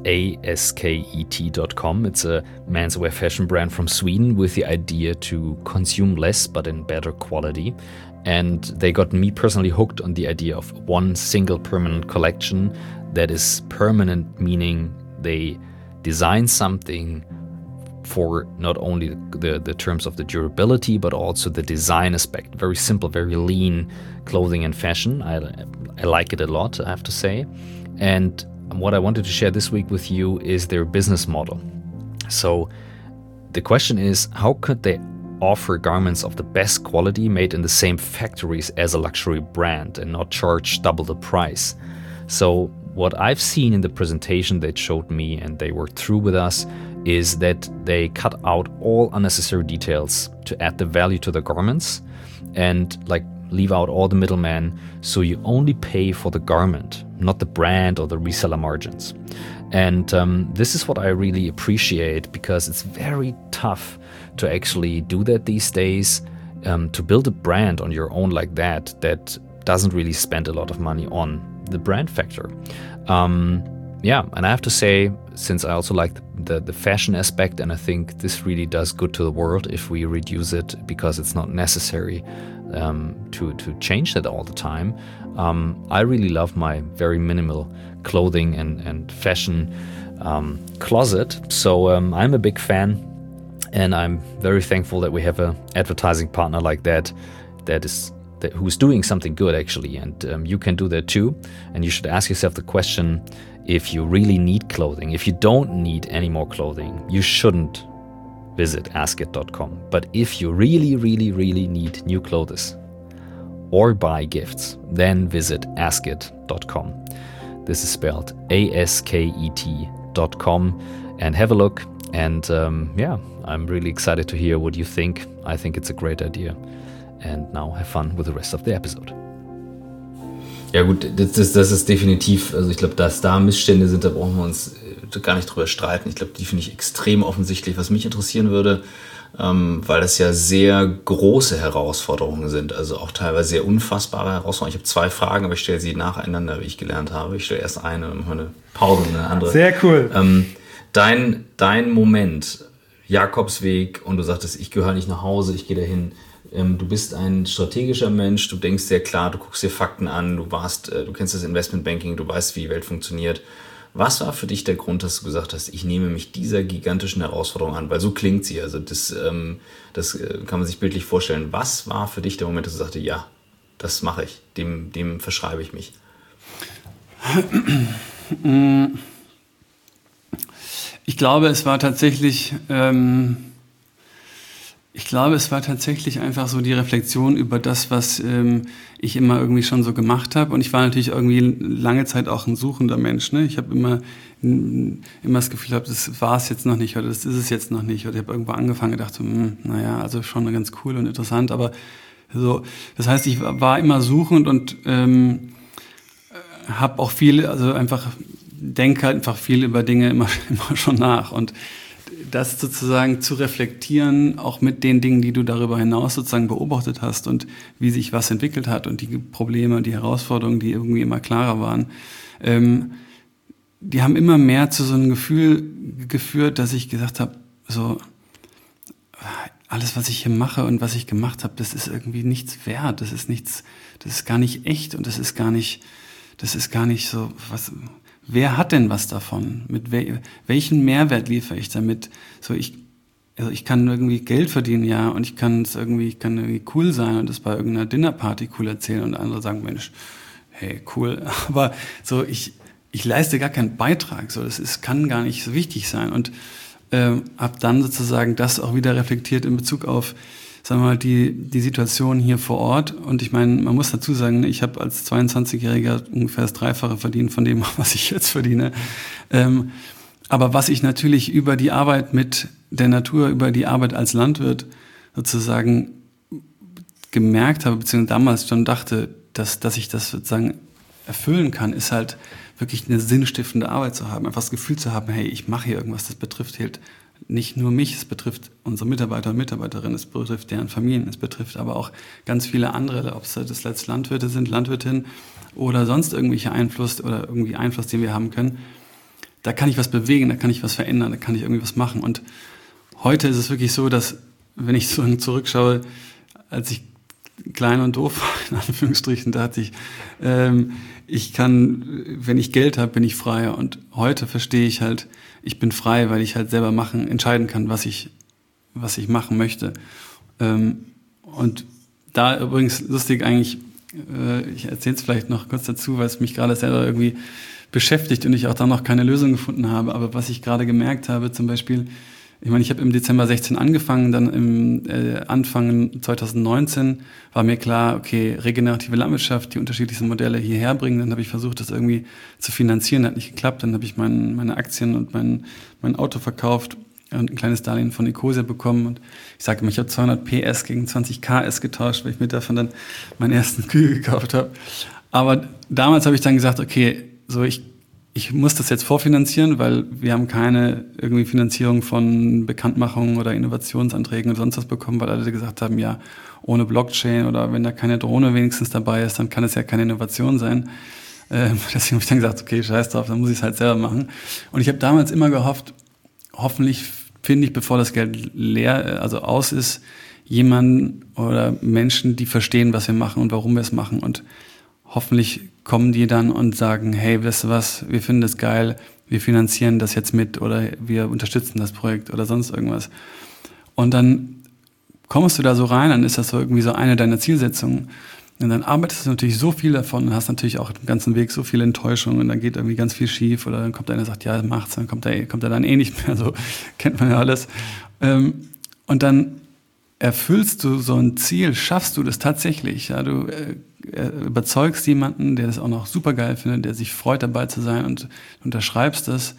ASKET.com. It's a menswear fashion brand from Sweden with the idea to consume less but in better quality. And they got me personally hooked on the idea of one single permanent collection that is permanent, meaning they design something for not only the terms of the durability, but also the design aspect. Very simple, very lean clothing and fashion. I like it a lot, I have to say. And what I wanted to share this week with you is their business model. So the question is, how could they offer garments of the best quality made in the same factories as a luxury brand and not charge double the price? So what I've seen in the presentation they showed me and they worked through with us is that they cut out all unnecessary details to add the value to the garments and leave out all the middlemen, so you only pay for the garment, not the brand or the reseller margins. And this is what I really appreciate, because it's very tough to actually do that these days, to build a brand on your own like that doesn't really spend a lot of money on the brand factor. And I have to say, since I also like the fashion aspect, and I think this really does good to the world if we reduce it, because it's not necessary to change that all the time. I really love my very minimal clothing and fashion closet. So I'm a big fan, and I'm very thankful that we have an advertising partner like that who's doing something good actually, and you can do that too. And you should ask yourself the question, if you really need clothing. If you don't need any more clothing, you shouldn't visit askit.com. But if you really, really, really need new clothes or buy gifts, then visit askit.com. This is spelled ASKET.com, and have a look. And I'm really excited to hear what you think. I think it's a great idea. And now have fun with the rest of the episode. Ja gut, das ist definitiv, also ich glaube, dass da Missstände sind, da brauchen wir uns gar nicht drüber streiten. Ich glaube, die finde ich extrem offensichtlich. Was mich interessieren würde, weil das ja sehr große Herausforderungen sind, also auch teilweise sehr unfassbare Herausforderungen. Ich habe 2 Fragen, aber ich stelle sie nacheinander, wie ich gelernt habe. Ich stelle erst eine und dann mache eine Pause und eine andere. Sehr cool. Dein Moment, Jakobsweg, und du sagtest, ich gehöre nicht nach Hause, ich gehe dahin. Du bist ein strategischer Mensch, du denkst sehr klar, du guckst dir Fakten an, du kennst das Investmentbanking, du weißt, wie die Welt funktioniert. Was war für dich der Grund, dass du gesagt hast, ich nehme mich dieser gigantischen Herausforderung an? Weil so klingt sie, also das kann man sich bildlich vorstellen. Was war für dich der Moment, dass du sagst, ja, das mache ich, dem verschreibe ich mich? Ich glaube, es war tatsächlich einfach so die Reflexion über das, was ich immer irgendwie schon so gemacht habe. Und ich war natürlich irgendwie lange Zeit auch ein suchender Mensch. Ne? Ich habe immer das Gefühl gehabt, das war es jetzt noch nicht oder das ist es jetzt noch nicht. Oder ich habe irgendwo angefangen und dachte, also schon ganz cool und interessant. Aber so, das heißt, ich war immer suchend und habe auch denke einfach viel über Dinge immer schon nach. Und das sozusagen zu reflektieren, auch mit den Dingen, die du darüber hinaus sozusagen beobachtet hast und wie sich was entwickelt hat und die Probleme und die Herausforderungen, die irgendwie immer klarer waren, die haben immer mehr zu so einem Gefühl geführt, dass ich gesagt habe, so alles, was ich hier mache und was ich gemacht habe, das ist irgendwie nichts wert, das ist gar nicht echt und das ist gar nicht so was. Wer hat denn was davon? Mit welchen Mehrwert liefere ich damit? So ich kann irgendwie Geld verdienen, ja, und ich kann irgendwie cool sein und das bei irgendeiner Dinnerparty cool erzählen und andere sagen, Mensch, hey, cool. Aber so, ich leiste gar keinen Beitrag. So, kann gar nicht so wichtig sein. Und habe dann sozusagen das auch wieder reflektiert in Bezug auf, sagen wir mal, die Situation hier vor Ort. Und ich meine, man muss dazu sagen, ich habe als 22-Jähriger ungefähr das Dreifache verdient von dem, was ich jetzt verdiene. Aber was ich natürlich über die Arbeit mit der Natur, über die Arbeit als Landwirt sozusagen gemerkt habe, beziehungsweise damals schon dachte, dass ich das sozusagen erfüllen kann, ist halt wirklich eine sinnstiftende Arbeit zu haben, einfach das Gefühl zu haben, hey, ich mache hier irgendwas, das betrifft halt nicht nur mich, es betrifft unsere Mitarbeiter und Mitarbeiterinnen, es betrifft deren Familien, es betrifft aber auch ganz viele andere, ob es das letzte Landwirte sind, Landwirtinnen oder sonst irgendwelche Einfluss, den wir haben können. Da kann ich was bewegen, da kann ich was verändern, da kann ich irgendwie was machen. Und heute ist es wirklich so, dass, wenn ich so zurückschaue, als ich klein und doof war, in Anführungsstrichen, da hatte ich wenn ich Geld habe, bin ich frei. Und heute verstehe ich halt, ich bin frei, weil ich halt selber entscheiden kann, was ich machen möchte. Und da übrigens lustig eigentlich, ich erzähle es vielleicht noch kurz dazu, weil es mich gerade selber irgendwie beschäftigt und ich auch da noch keine Lösung gefunden habe. Aber was ich gerade gemerkt habe, zum Beispiel, ich meine, ich habe im Dezember 16 angefangen, dann im Anfang 2019 war mir klar, okay, regenerative Landwirtschaft, die unterschiedlichsten Modelle hierher bringen. Dann habe ich versucht, das irgendwie zu finanzieren, hat nicht geklappt. Dann habe ich meine Aktien und mein Auto verkauft und ein kleines Darlehen von Ecosia bekommen. Und ich sage immer, ich habe 200 PS gegen 20 KS getauscht, weil ich mir davon dann meinen ersten Kühe gekauft habe. Aber damals habe ich dann gesagt, okay, so ich muss das jetzt vorfinanzieren, weil wir haben keine irgendwie Finanzierung von Bekanntmachungen oder Innovationsanträgen oder sonst was bekommen, weil alle gesagt haben, ja, ohne Blockchain oder wenn da keine Drohne wenigstens dabei ist, dann kann es ja keine Innovation sein. Deswegen habe ich dann gesagt, okay, scheiß drauf, dann muss ich es halt selber machen. Und ich habe damals immer gehofft, hoffentlich finde ich, bevor das Geld aus ist, jemanden oder Menschen, die verstehen, was wir machen und warum wir es machen. Und hoffentlich kommen die dann und sagen, hey, weißt du was, wir finden das geil, wir finanzieren das jetzt mit oder wir unterstützen das Projekt oder sonst irgendwas. Und dann kommst du da so rein, dann ist das so irgendwie so eine deiner Zielsetzungen. Und dann arbeitest du natürlich so viel davon und hast natürlich auch den ganzen Weg so viele Enttäuschungen und dann geht irgendwie ganz viel schief oder dann kommt einer und sagt, ja, macht's, dann kommt er dann eh nicht mehr, so kennt man ja alles. Und dann erfüllst du so ein Ziel, schaffst du das tatsächlich, ja, du überzeugst jemanden, der das auch noch super geil findet, der sich freut, dabei zu sein und unterschreibst das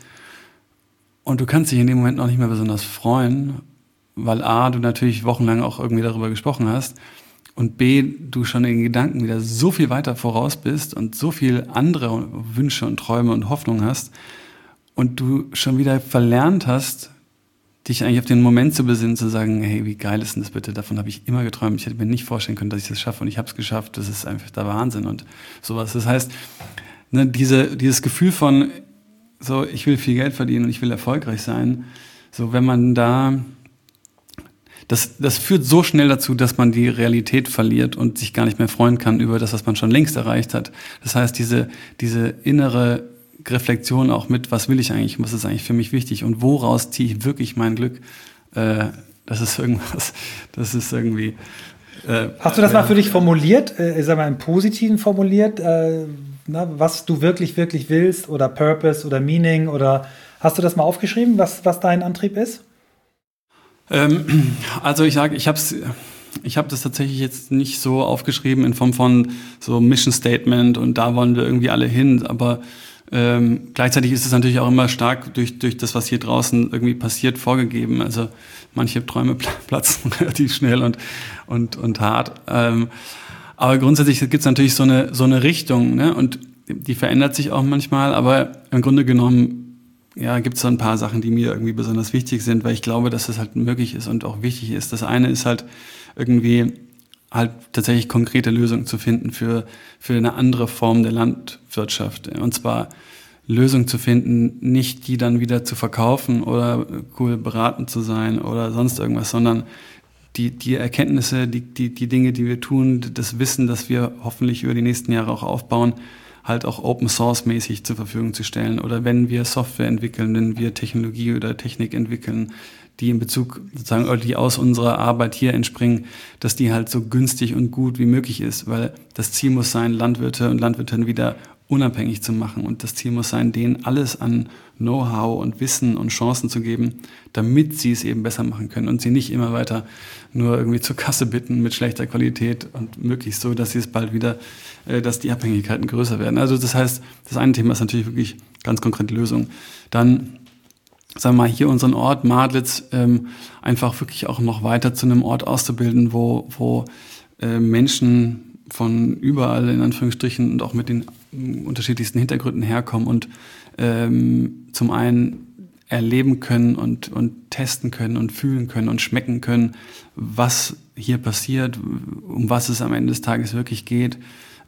und du kannst dich in dem Moment noch nicht mehr besonders freuen, weil A, du natürlich wochenlang auch irgendwie darüber gesprochen hast und B, du schon in den Gedanken wieder so viel weiter voraus bist und so viel andere Wünsche und Träume und Hoffnungen hast und du schon wieder verlernt hast, dich eigentlich auf den Moment zu besinnen, zu sagen, hey, wie geil ist denn das bitte? Davon habe ich immer geträumt. Ich hätte mir nicht vorstellen können, dass ich das schaffe und ich habe es geschafft. Das ist einfach der Wahnsinn und sowas. Das heißt, ne, dieses Gefühl von, so, ich will viel Geld verdienen und ich will erfolgreich sein, so, wenn man das führt so schnell dazu, dass man die Realität verliert und sich gar nicht mehr freuen kann über das, was man schon längst erreicht hat. Das heißt, diese innere Reflexion auch mit, was will ich eigentlich, was ist eigentlich für mich wichtig und woraus ziehe ich wirklich mein Glück, das ist irgendwie... Hast du das mal für dich formuliert, sag mal im Positiven formuliert, was du wirklich, wirklich willst oder Purpose oder Meaning oder hast du das mal aufgeschrieben, was dein Antrieb ist? Also ich habe das tatsächlich jetzt nicht so aufgeschrieben in Form von so Mission Statement und da wollen wir irgendwie alle hin, aber gleichzeitig ist es natürlich auch immer stark durch das, was hier draußen irgendwie passiert, vorgegeben. Also manche Träume platzen relativ schnell und hart. Aber grundsätzlich gibt es natürlich so eine Richtung, ne? Und die verändert sich auch manchmal, aber im Grunde genommen gibt es so ein paar Sachen, die mir irgendwie besonders wichtig sind, weil ich glaube, dass das halt möglich ist und auch wichtig ist. Das eine ist halt irgendwie halt tatsächlich konkrete Lösungen zu finden für eine andere Form der Landwirtschaft. Und zwar Lösungen zu finden, nicht die dann wieder zu verkaufen oder cool beraten zu sein oder sonst irgendwas, sondern die Erkenntnisse, die Dinge, die wir tun, das Wissen, das wir hoffentlich über die nächsten Jahre auch aufbauen, halt auch Open-Source-mäßig zur Verfügung zu stellen. Oder wenn wir Software entwickeln, wenn wir Technologie oder Technik entwickeln, die in Bezug sozusagen, oder die aus unserer Arbeit hier entspringen, dass die halt so günstig und gut wie möglich ist, weil das Ziel muss sein, Landwirte und Landwirtinnen wieder unabhängig zu machen, und das Ziel muss sein, denen alles an Know-how und Wissen und Chancen zu geben, damit sie es eben besser machen können und sie nicht immer weiter nur irgendwie zur Kasse bitten mit schlechter Qualität und möglichst so, dass sie es bald wieder, dass die Abhängigkeiten größer werden. Also das heißt, das eine Thema ist natürlich wirklich ganz konkrete Lösung. Dann sagen wir mal, hier unseren Ort Madlitz einfach wirklich auch noch weiter zu einem Ort auszubilden, wo Menschen von überall in Anführungsstrichen und auch mit den unterschiedlichsten Hintergründen herkommen und zum einen erleben können und testen können und fühlen können und schmecken können, was hier passiert, um was es am Ende des Tages wirklich geht.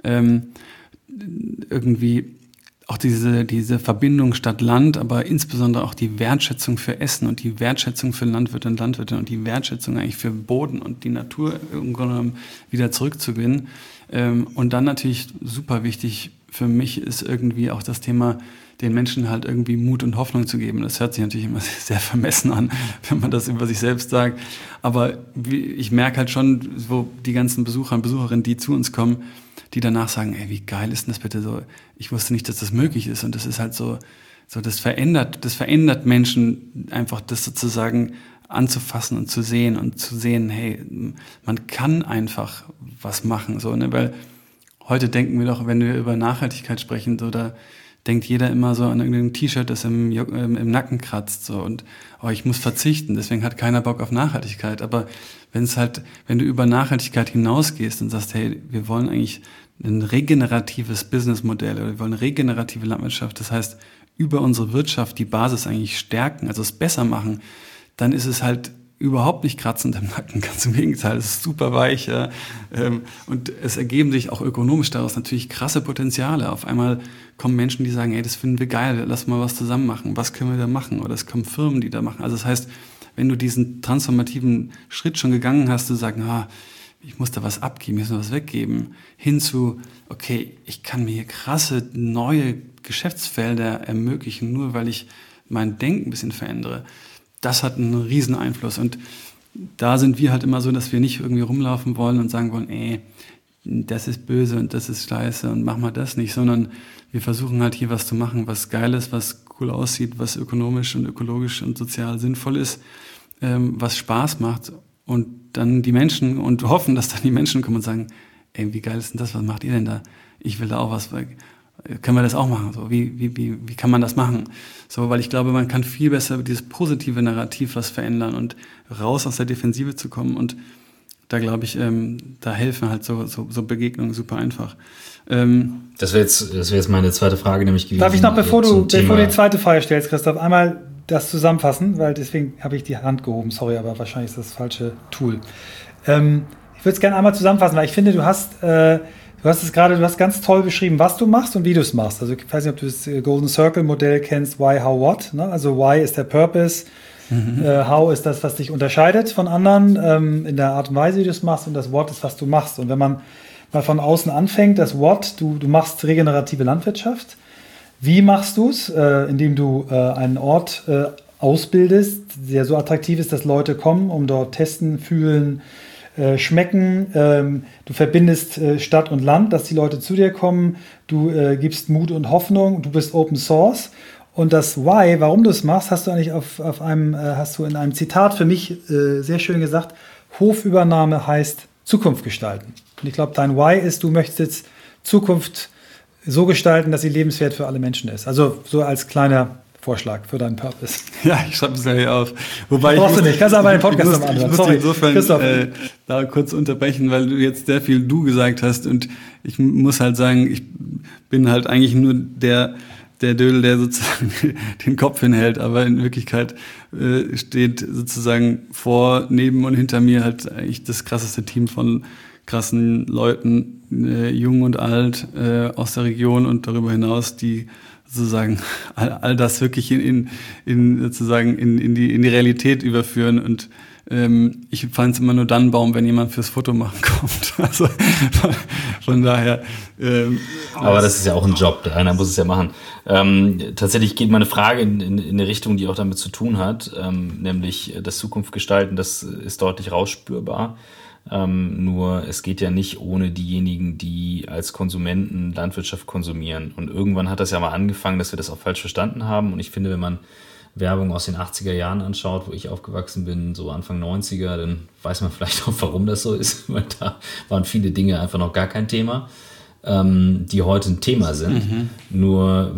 Irgendwie auch diese Verbindung Stadt-Land, aber insbesondere auch die Wertschätzung für Essen und die Wertschätzung für Landwirte und Landwirte und die Wertschätzung eigentlich für Boden und die Natur im Grunde genommen wieder zurückzugewinnen. Und dann natürlich super wichtig für mich ist irgendwie auch das Thema, den Menschen halt irgendwie Mut und Hoffnung zu geben. Das hört sich natürlich immer sehr vermessen an, wenn man das über sich selbst sagt. Aber ich merke halt schon, wo die ganzen Besucher und Besucherinnen, die zu uns kommen, die danach sagen, ey, wie geil ist denn das bitte so? Ich wusste nicht, dass das möglich ist. Und das ist halt so das verändert Menschen einfach, das sozusagen anzufassen und zu sehen, hey, man kann einfach was machen, so, ne? Weil heute denken wir doch, wenn wir über Nachhaltigkeit sprechen, so, da denkt jeder immer so an irgendein T-Shirt, das im Nacken kratzt, so, und ich muss verzichten, deswegen hat keiner Bock auf Nachhaltigkeit. Aber wenn du über Nachhaltigkeit hinausgehst und sagst, hey, wir wollen eigentlich ein regeneratives Businessmodell oder wir wollen eine regenerative Landwirtschaft, das heißt, über unsere Wirtschaft die Basis eigentlich stärken, also es besser machen, dann ist es halt überhaupt nicht kratzend im Nacken, ganz im Gegenteil, es ist super weich, ja. Und es ergeben sich auch ökonomisch daraus natürlich krasse Potenziale. Auf einmal kommen Menschen, die sagen, ey, das finden wir geil, lass mal was zusammen machen, was können wir da machen? Oder es kommen Firmen, die da machen. Also das heißt, wenn du diesen transformativen Schritt schon gegangen hast, zu sagen, ich muss da was abgeben, ich muss was weggeben, hin zu, okay, ich kann mir hier krasse neue Geschäftsfelder ermöglichen, nur weil ich mein Denken ein bisschen verändere. Das hat einen riesen Einfluss. Und da sind wir halt immer so, dass wir nicht irgendwie rumlaufen wollen und sagen wollen, ey, das ist böse und das ist scheiße und mach mal das nicht, sondern wir versuchen halt hier was zu machen, was geil ist, was cool aussieht, was ökonomisch und ökologisch und sozial sinnvoll ist, was Spaß macht, und dann die Menschen, und hoffen, dass dann die Menschen kommen und sagen, ey, wie geil ist denn das, was macht ihr denn da? Ich will da auch was, können wir das auch machen? So, wie kann man das machen? So, weil ich glaube, man kann viel besser dieses positive Narrativ was verändern und raus aus der Defensive zu kommen, und da glaube ich, da helfen halt so Begegnungen super einfach. Das wäre jetzt meine zweite Frage, nämlich gewesen. Darf ich noch, bevor du die zweite Frage stellst, Christoph, einmal das zusammenfassen, weil deswegen habe ich die Hand gehoben, sorry, aber wahrscheinlich ist das falsche Tool. Ich würde es gerne einmal zusammenfassen, weil ich finde, du hast ganz toll beschrieben, was du machst und wie du es machst. Also ich weiß nicht, ob du das Golden Circle Modell kennst, Why, How, What. Ne? Also Why ist der Purpose, How ist das, was dich unterscheidet von anderen in der Art und Weise, wie du es machst, und das What ist, was du machst. Und wenn man mal von außen anfängt, das What, du machst regenerative Landwirtschaft. Wie machst du es? Indem du einen Ort ausbildest, der so attraktiv ist, dass Leute kommen, um dort testen, fühlen, schmecken. Du verbindest Stadt und Land, dass die Leute zu dir kommen. Du gibst Mut und Hoffnung. Du bist Open Source. Und das Why, warum du es machst, hast du eigentlich hast du in einem Zitat für mich sehr schön gesagt: Hofübernahme heißt Zukunft gestalten. Und ich glaube, dein Why ist, du möchtest jetzt Zukunft so gestalten, dass sie lebenswert für alle Menschen ist. Also so als kleiner Vorschlag für deinen Purpose. Ja, ich schreibe es ja hier auf. Wobei brauchst du nicht, kannst aber einen Podcast anhören. Ich muss insofern da kurz unterbrechen, weil du jetzt sehr viel Du gesagt hast, und ich muss halt sagen, ich bin halt eigentlich nur der Dödel, der sozusagen den Kopf hinhält, aber in Wirklichkeit steht sozusagen vor, neben und hinter mir halt eigentlich das krasseste Team von krassen Leuten, jung und alt, aus der Region und darüber hinaus, die sozusagen all das wirklich in die Realität überführen und Ich pflanze immer nur dann einen Baum, wenn jemand fürs Foto machen kommt. Also von daher. Aber das ist ja auch ein Job, einer muss es ja machen. Tatsächlich geht meine Frage in eine Richtung, die auch damit zu tun hat, nämlich das Zukunft gestalten, das ist deutlich rausspürbar. Nur es geht ja nicht ohne diejenigen, die als Konsumenten Landwirtschaft konsumieren. Und irgendwann hat das ja mal angefangen, dass wir das auch falsch verstanden haben. Und ich finde, wenn man Werbung aus den 80er Jahren anschaut, wo ich aufgewachsen bin, so Anfang 90er, dann weiß man vielleicht auch, warum das so ist, weil da waren viele Dinge einfach noch gar kein Thema, die heute ein Thema sind. Nur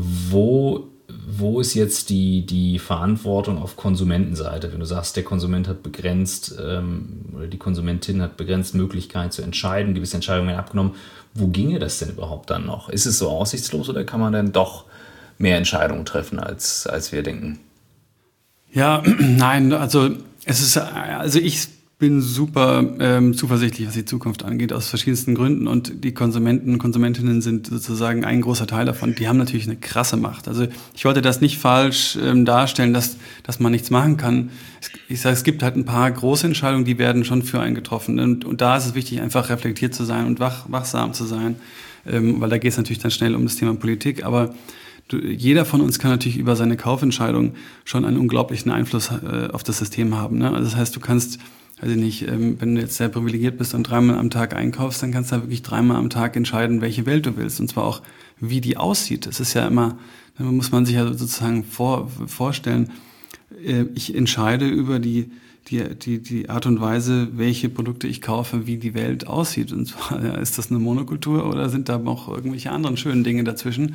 wo ist jetzt die Verantwortung auf Konsumentenseite? Wenn du sagst, der Konsument hat begrenzt oder die Konsumentin hat begrenzt Möglichkeit zu entscheiden, gewisse Entscheidungen werden abgenommen, wo ginge das denn überhaupt dann noch? Ist es so aussichtslos oder kann man dann doch mehr Entscheidungen treffen, als wir denken? Ja, nein, also ich bin super zuversichtlich, was die Zukunft angeht, aus verschiedensten Gründen. Und die Konsumenten und Konsumentinnen sind sozusagen ein großer Teil davon. Die haben natürlich eine krasse Macht. Also ich wollte das nicht falsch darstellen, dass man nichts machen kann. Ich sage, es gibt halt ein paar große Entscheidungen, die werden schon für einen getroffen. Und da ist es wichtig, einfach reflektiert zu sein und wachsam zu sein, weil da geht es natürlich dann schnell um das Thema Politik. Aber jeder von uns kann natürlich über seine Kaufentscheidung schon einen unglaublichen Einfluss auf das System haben. Ne? Also das heißt, du kannst, weiß ich nicht, wenn du jetzt sehr privilegiert bist und 3-mal am Tag einkaufst, dann kannst du da wirklich 3-mal am Tag entscheiden, welche Welt du willst. Und zwar auch, wie die aussieht. Das ist ja immer, da muss man sich ja sozusagen vorstellen, ich entscheide über die Art und Weise, welche Produkte ich kaufe, wie die Welt aussieht. Und zwar, ja, ist das eine Monokultur oder sind da noch irgendwelche anderen schönen Dinge dazwischen?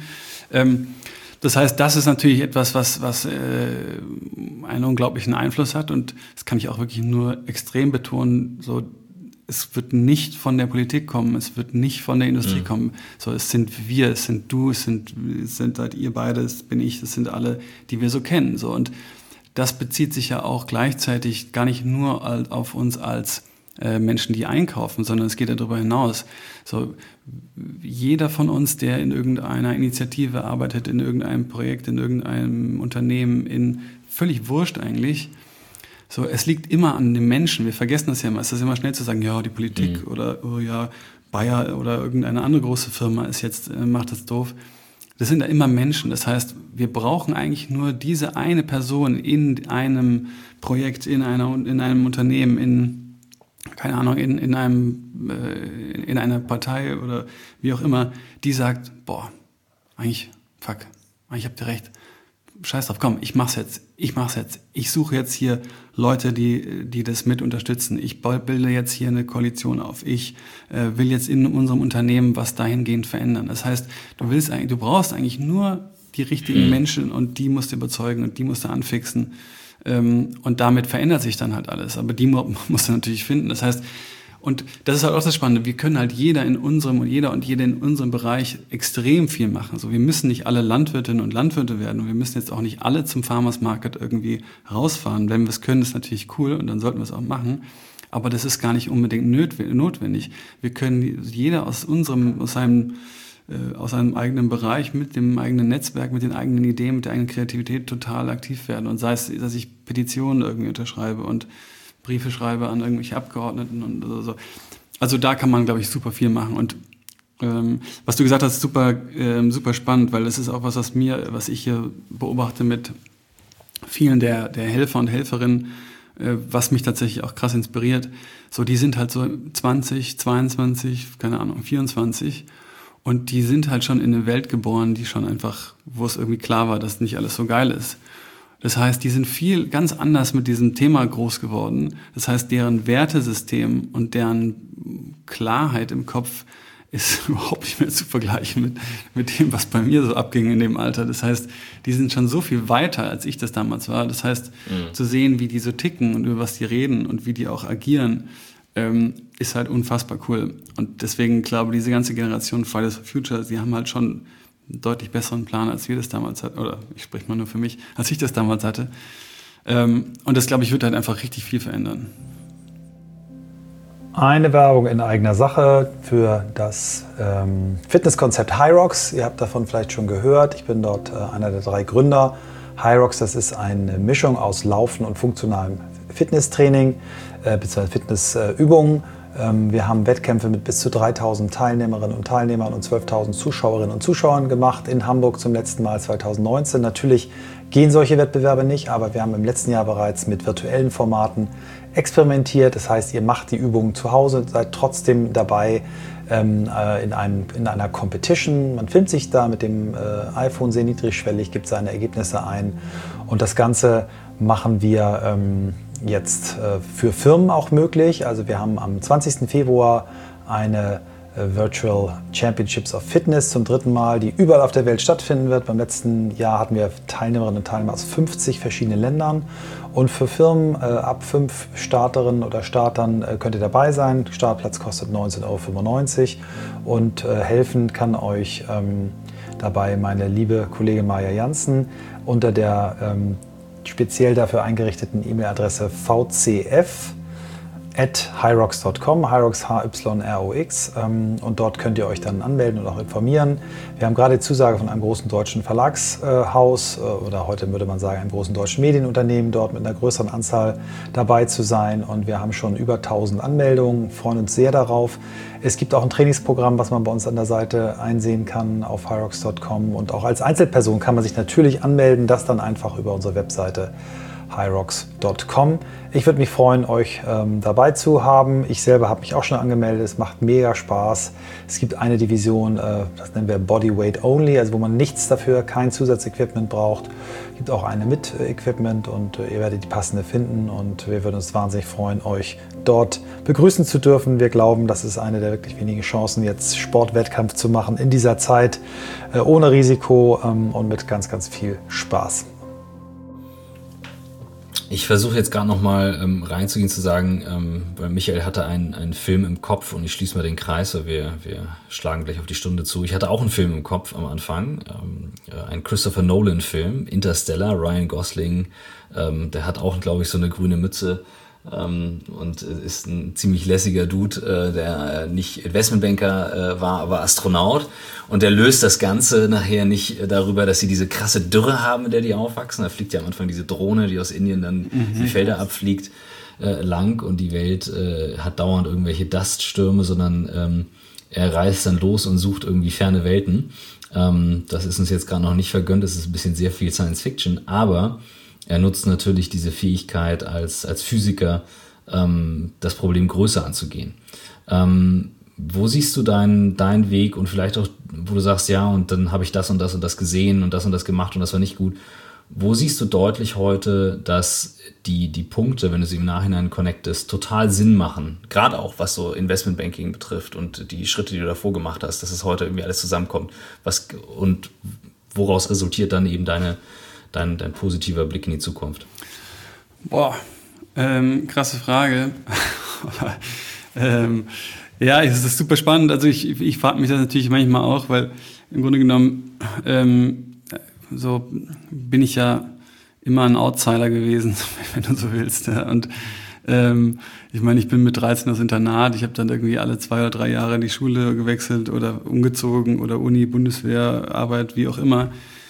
Das heißt, das ist natürlich etwas, was einen unglaublichen Einfluss hat. Und das kann ich auch wirklich nur extrem betonen. So, es wird nicht von der Politik kommen, es wird nicht von der Industrie kommen. So, es sind wir, es sind du, es seid ihr beide, es bin ich, es sind alle, die wir so kennen. So, und das bezieht sich ja auch gleichzeitig gar nicht nur auf uns als Menschen, die einkaufen, sondern es geht ja darüber hinaus. So, jeder von uns, der in irgendeiner Initiative arbeitet, in irgendeinem Projekt, in irgendeinem Unternehmen, völlig wurscht eigentlich. So, es liegt immer an den Menschen. Wir vergessen das ja immer. Es ist immer schnell zu sagen, ja, die Politik oder oh ja, Bayer oder irgendeine andere große Firma macht das doof. Das sind ja immer Menschen. Das heißt, wir brauchen eigentlich nur diese eine Person in einem Projekt, in einem Unternehmen, keine Ahnung, in einer Partei oder wie auch immer, die sagt, boah, eigentlich habt ihr recht. Scheiß drauf, komm, ich mach's jetzt. Ich suche jetzt hier Leute, die das mit unterstützen. Ich bilde jetzt hier eine Koalition auf. Ich will jetzt in unserem Unternehmen was dahingehend verändern. Das heißt, du brauchst eigentlich nur die richtigen Menschen und die musst du überzeugen und die musst du anfixen. Und damit verändert sich dann halt alles. Aber die musst du natürlich finden. Das heißt, und das ist halt auch das Spannende, wir können halt jeder in unserem Bereich extrem viel machen. So, wir müssen nicht alle Landwirtinnen und Landwirte werden und wir müssen jetzt auch nicht alle zum Farmers Market irgendwie rausfahren. Wenn wir es können, ist natürlich cool und dann sollten wir es auch machen. Aber das ist gar nicht unbedingt notwendig. Wir können jeder aus seinem eigenen Bereich, mit dem eigenen Netzwerk, mit den eigenen Ideen, mit der eigenen Kreativität total aktiv werden. Und sei es, dass ich Petitionen irgendwie unterschreibe und Briefe schreibe an irgendwelche Abgeordneten und so. Also da kann man, glaube ich, super viel machen. Und was du gesagt hast, super spannend, weil das ist auch was ich hier beobachte mit vielen der Helfer und Helferinnen, was mich tatsächlich auch krass inspiriert. So, die sind halt so 20, 22, keine Ahnung, 24 und die sind halt schon in eine Welt geboren, die schon einfach, wo es irgendwie klar war, dass nicht alles so geil ist. Das heißt, die sind ganz anders mit diesem Thema groß geworden. Das heißt, deren Wertesystem und deren Klarheit im Kopf ist überhaupt nicht mehr zu vergleichen mit dem, was bei mir so abging in dem Alter. Das heißt, die sind schon so viel weiter, als ich das damals war. Das heißt, zu sehen, wie die so ticken und über was die reden und wie die auch agieren, ist halt unfassbar cool. Und deswegen glaube ich, diese ganze Generation Fridays for Future, sie haben halt schon einen deutlich besseren Plan, als wir das damals hatten. Oder ich spreche mal nur für mich, als ich das damals hatte. Und das, glaube ich, wird halt einfach richtig viel verändern. Eine Werbung in eigener Sache für das Fitnesskonzept Hyrox. Ihr habt davon vielleicht schon gehört. Ich bin dort einer der 3 Gründer. Hyrox, das ist eine Mischung aus Laufen und funktionalem Fitnesstraining bzw. Fitnessübungen. Wir haben Wettkämpfe mit bis zu 3.000 Teilnehmerinnen und Teilnehmern und 12.000 Zuschauerinnen und Zuschauern gemacht in Hamburg zum letzten Mal 2019. Natürlich gehen solche Wettbewerbe nicht, aber wir haben im letzten Jahr bereits mit virtuellen Formaten experimentiert. Das heißt, ihr macht die Übungen zu Hause, seid trotzdem dabei in einer Competition. Man filmt sich da mit dem iPhone sehr niedrigschwellig, gibt seine Ergebnisse ein und das Ganze machen wir jetzt für Firmen auch möglich. Also wir haben am 20. Februar eine Virtual Championships of Fitness zum 3. Mal, die überall auf der Welt stattfinden wird. Beim letzten Jahr hatten wir Teilnehmerinnen und Teilnehmer aus 50 verschiedenen Ländern. Und für Firmen ab 5 Starterinnen oder Startern könnt ihr dabei sein. Startplatz kostet 19,95 € und helfen kann euch dabei meine liebe Kollegin Maja Jansen unter der speziell dafür eingerichteten E-Mail-Adresse vcf@hyrox.com, Hyrox HYROX, und dort könnt ihr euch dann anmelden und auch informieren. Wir haben gerade die Zusage von einem großen deutschen Verlagshaus oder heute würde man sagen einem großen deutschen Medienunternehmen, dort mit einer größeren Anzahl dabei zu sein, und wir haben schon über 1000 Anmeldungen, freuen uns sehr darauf. Es gibt auch ein Trainingsprogramm, was man bei uns an der Seite einsehen kann auf hyrox.com, und auch als Einzelperson kann man sich natürlich anmelden, das dann einfach über unsere Webseite hyrox.com. Ich würde mich freuen, euch dabei zu haben. Ich selber habe mich auch schon angemeldet. Es macht mega Spaß. Es gibt eine Division, das nennen wir Bodyweight Only, also wo man nichts dafür, kein Zusatzequipment braucht. Es gibt auch eine mit Equipment, und ihr werdet die passende finden, und wir würden uns wahnsinnig freuen, euch dort begrüßen zu dürfen. Wir glauben, das ist eine der wirklich wenigen Chancen, jetzt Sportwettkampf zu machen in dieser Zeit, ohne Risiko und mit ganz, ganz viel Spaß. Ich versuche jetzt gerade nochmal reinzugehen, zu sagen, weil Michael hatte einen Film im Kopf, und ich schließe mal den Kreis, weil wir schlagen gleich auf die Stunde zu. Ich hatte auch einen Film im Kopf am Anfang, ein Christopher Nolan-Film, Interstellar, Ryan Gosling, der hat auch, glaube ich, so eine grüne Mütze und ist ein ziemlich lässiger Dude, der nicht Investmentbanker war, aber Astronaut. Und der löst das Ganze nachher nicht darüber, dass sie diese krasse Dürre haben, in der die aufwachsen. Da fliegt ja am Anfang diese Drohne, die aus Indien dann die Felder abfliegt, lang, und die Welt hat dauernd irgendwelche Duststürme, sondern er reist dann los und sucht irgendwie ferne Welten. Das ist uns jetzt gerade noch nicht vergönnt, das ist ein bisschen sehr viel Science Fiction, aber er nutzt natürlich diese Fähigkeit als Physiker, das Problem größer anzugehen. Wo siehst du deinen Weg, und vielleicht auch, wo du sagst, ja, und dann habe ich das und das und das gesehen und das gemacht und das war nicht gut. Wo siehst du deutlich heute, dass die Punkte, wenn du sie im Nachhinein connectest, total Sinn machen? Gerade auch, was so Investmentbanking betrifft und die Schritte, die du davor gemacht hast, dass es heute irgendwie alles zusammenkommt. Und woraus resultiert dann eben dein positiver Blick in die Zukunft? Boah, krasse Frage. Ja, es ist super spannend. Also ich frage mich das natürlich manchmal auch, weil im Grunde genommen so bin ich ja immer ein Outsider gewesen, wenn du so willst. Ja. Und ich meine, ich bin mit 13 das Internat, ich habe dann irgendwie alle 2 oder 3 Jahre die Schule gewechselt oder umgezogen oder Uni, Bundeswehr, Arbeit, wie auch immer.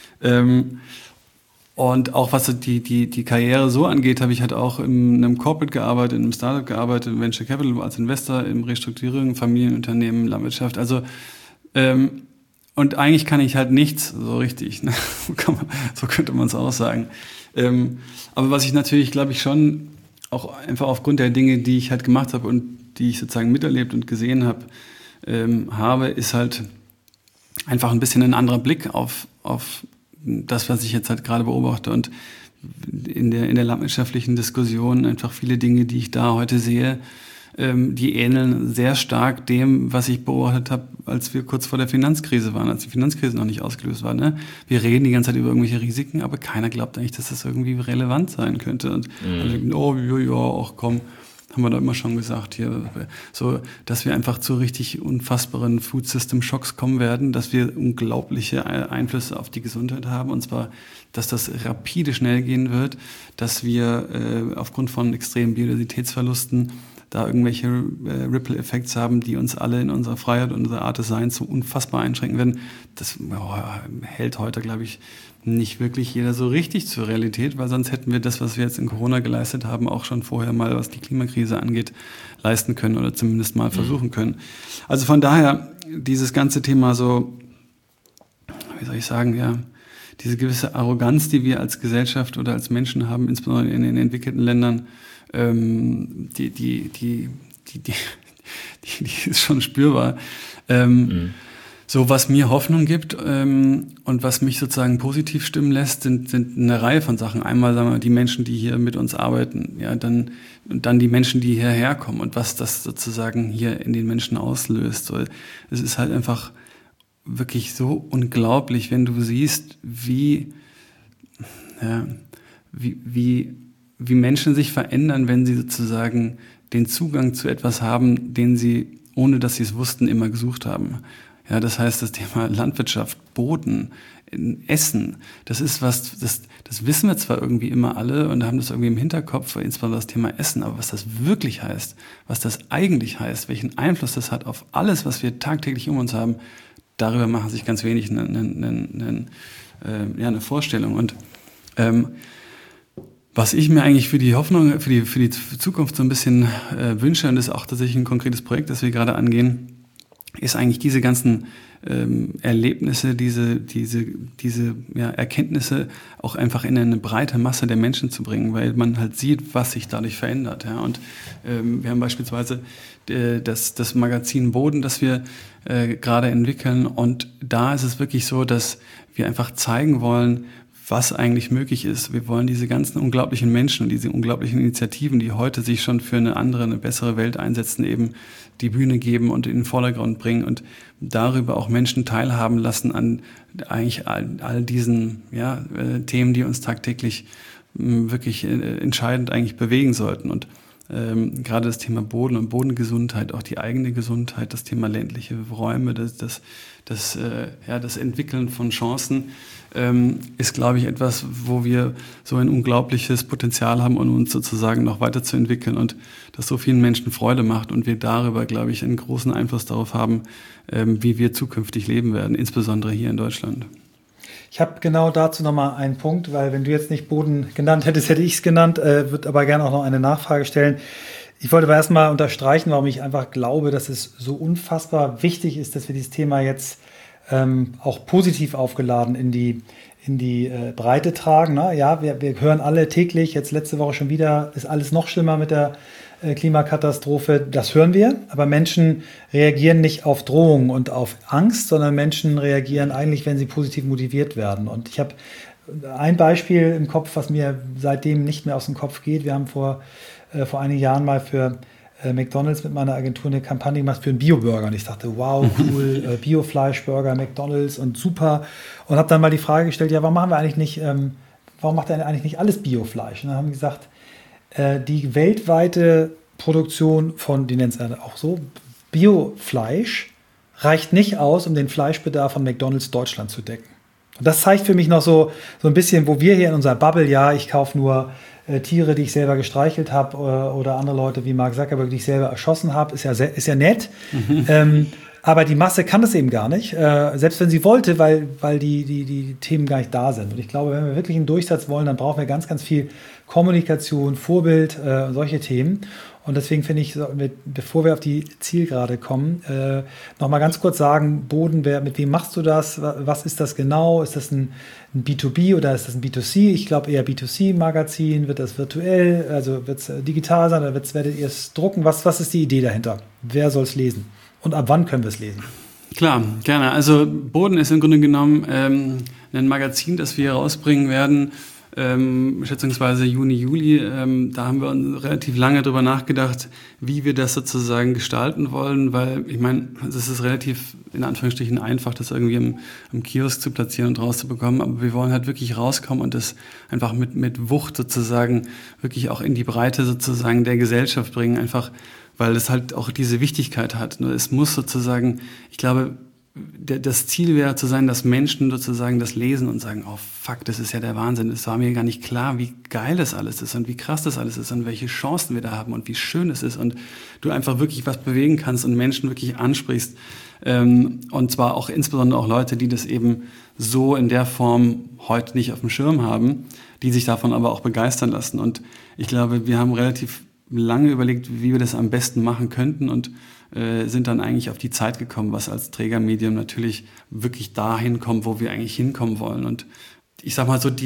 Und auch was die Karriere so angeht, habe ich halt auch in einem Corporate gearbeitet, in einem Startup gearbeitet, in Venture Capital als Investor, in Restrukturierung, Familienunternehmen, Landwirtschaft. Also und eigentlich kann ich halt nichts so richtig. Ne? So könnte man es auch sagen. Aber was ich natürlich, glaube ich, schon auch einfach aufgrund der Dinge, die ich halt gemacht habe und die ich sozusagen miterlebt und gesehen habe, ist halt einfach ein bisschen ein anderer Blick auf das, was ich jetzt halt gerade beobachte, und in der landwirtschaftlichen Diskussion einfach viele Dinge, die ich da heute sehe, die ähneln sehr stark dem, was ich beobachtet habe, als wir kurz vor der Finanzkrise waren, als die Finanzkrise noch nicht ausgelöst war. Ne? Wir reden die ganze Zeit über irgendwelche Risiken, aber keiner glaubt eigentlich, dass das irgendwie relevant sein könnte. Und alle denken, oh ja, auch komm, haben wir da immer schon gesagt hier, so, dass wir einfach zu richtig unfassbaren Food-System-Schocks kommen werden, dass wir unglaubliche Einflüsse auf die Gesundheit haben, und zwar, dass das rapide schnell gehen wird, dass wir aufgrund von extremen Biodiversitätsverlusten da irgendwelche Ripple-Effekte haben, die uns alle in unserer Freiheit und unserer Art des Seins so unfassbar einschränken werden. Das hält heute, glaube ich, nicht wirklich jeder so richtig zur Realität, weil sonst hätten wir das, was wir jetzt in Corona geleistet haben, auch schon vorher mal, was die Klimakrise angeht, leisten können oder zumindest mal versuchen können. Also von daher, dieses ganze Thema so, wie soll ich sagen, ja, diese gewisse Arroganz, die wir als Gesellschaft oder als Menschen haben, insbesondere in den entwickelten Ländern, die ist schon spürbar. So, was mir Hoffnung gibt und was mich sozusagen positiv stimmen lässt, sind eine Reihe von Sachen. Einmal, sagen wir, die Menschen, die hier mit uns arbeiten, ja, dann die Menschen, die hierher kommen und was das sozusagen hier in den Menschen auslöst. So, es ist halt einfach wirklich so unglaublich, wenn du siehst, wie Menschen sich verändern, wenn sie sozusagen den Zugang zu etwas haben, den sie, ohne dass sie es wussten, immer gesucht haben. Ja, das heißt, das Thema Landwirtschaft, Boden, Essen, das ist was, das wissen wir zwar irgendwie immer alle und haben das irgendwie im Hinterkopf, insbesondere das Thema Essen, aber was das wirklich heißt, was das eigentlich heißt, welchen Einfluss das hat auf alles, was wir tagtäglich um uns haben, darüber machen sich ganz wenig eine Vorstellung. Und was ich mir eigentlich für die Hoffnung, für die Zukunft so ein bisschen wünsche, und das ist auch tatsächlich ein konkretes Projekt, das wir gerade angehen, ist eigentlich diese ganzen Erlebnisse, diese Erkenntnisse auch einfach in eine breite Masse der Menschen zu bringen, weil man halt sieht, was sich dadurch verändert. Ja. Und wir haben beispielsweise das Magazin Boden, das wir gerade entwickeln, und da ist es wirklich so, dass wir einfach zeigen wollen, was eigentlich möglich ist. Wir wollen diese ganzen unglaublichen Menschen, diese unglaublichen Initiativen, die heute sich schon für eine andere, eine bessere Welt einsetzen, eben die Bühne geben und in den Vordergrund bringen und darüber auch Menschen teilhaben lassen an eigentlich all diesen Themen, die uns tagtäglich wirklich entscheidend eigentlich bewegen sollten. Und gerade das Thema Boden und Bodengesundheit, auch die eigene Gesundheit, das Thema ländliche Räume, das Entwickeln von Chancen ist, glaube ich, etwas, wo wir so ein unglaubliches Potenzial haben, um uns sozusagen noch weiterzuentwickeln und das so vielen Menschen Freude macht und wir darüber, glaube ich, einen großen Einfluss darauf haben, wie wir zukünftig leben werden, insbesondere hier in Deutschland. Ich habe genau dazu nochmal einen Punkt, weil wenn du jetzt nicht Boden genannt hättest, hätte ich es genannt, würde aber gerne auch noch eine Nachfrage stellen. Ich wollte aber erstmal unterstreichen, warum ich einfach glaube, dass es so unfassbar wichtig ist, dass wir dieses Thema jetzt auch positiv aufgeladen in die Breite tragen. Ne? Ja, wir hören alle täglich, jetzt letzte Woche schon wieder, ist alles noch schlimmer mit der Klimakatastrophe. Das hören wir, aber Menschen reagieren nicht auf Drohungen und auf Angst, sondern Menschen reagieren eigentlich, wenn sie positiv motiviert werden. Und ich habe ein Beispiel im Kopf, was mir seitdem nicht mehr aus dem Kopf geht. Wir haben vor einigen Jahren mal für McDonald's mit meiner Agentur eine Kampagne gemacht für einen Bio-Burger. Und ich dachte, wow, cool, Bio-Fleischburger, McDonald's und super. Und habe dann mal die Frage gestellt, ja, warum macht er eigentlich nicht alles Biofleisch? Und dann haben die gesagt, die weltweite Produktion von, die nennen es auch so, Biofleisch reicht nicht aus, um den Fleischbedarf von McDonald's Deutschland zu decken. Und das zeigt für mich noch so ein bisschen, wo wir hier in unserer Bubble, ja, ich kaufe nur Tiere, die ich selber gestreichelt habe oder andere Leute wie Mark Zuckerberg, die ich selber erschossen habe, ist ja nett. Aber die Masse kann das eben gar nicht, selbst wenn sie wollte, weil die Themen gar nicht da sind. Und ich glaube, wenn wir wirklich einen Durchsatz wollen, dann brauchen wir ganz, ganz viel Kommunikation, Vorbild, solche Themen. Und deswegen finde ich, bevor wir auf die Zielgerade kommen, noch mal ganz kurz sagen, Boden, mit wem machst du das? Was ist das genau? Ist das ein B2B oder ist das ein B2C? Ich glaube eher B2C-Magazin. Wird das virtuell, also wird es digital sein oder werdet ihr es drucken? Was ist die Idee dahinter? Wer soll es lesen? Und ab wann können wir es lesen? Klar, gerne. Also Boden ist im Grunde genommen ein Magazin, das wir herausbringen werden, schätzungsweise Juni, Juli. Da haben wir relativ lange drüber nachgedacht, wie wir das sozusagen gestalten wollen, weil ich meine, es ist relativ in Anführungsstrichen einfach, das irgendwie im Kiosk zu platzieren und rauszubekommen, aber wir wollen halt wirklich rauskommen und das einfach mit Wucht sozusagen wirklich auch in die Breite sozusagen der Gesellschaft bringen, einfach weil es halt auch diese Wichtigkeit hat. Nur es muss sozusagen, ich glaube, das Ziel wäre zu sein, dass Menschen sozusagen das lesen und sagen, oh fuck, das ist ja der Wahnsinn. Es war mir gar nicht klar, wie geil das alles ist und wie krass das alles ist und welche Chancen wir da haben und wie schön es ist und du einfach wirklich was bewegen kannst und Menschen wirklich ansprichst. Und zwar auch insbesondere auch Leute, die das eben so in der Form heute nicht auf dem Schirm haben, die sich davon aber auch begeistern lassen. Und ich glaube, wir haben relativ lange überlegt, wie wir das am besten machen könnten und sind dann eigentlich auf die Zeit gekommen, was als Trägermedium natürlich wirklich dahin kommt, wo wir eigentlich hinkommen wollen. Und ich sag mal so,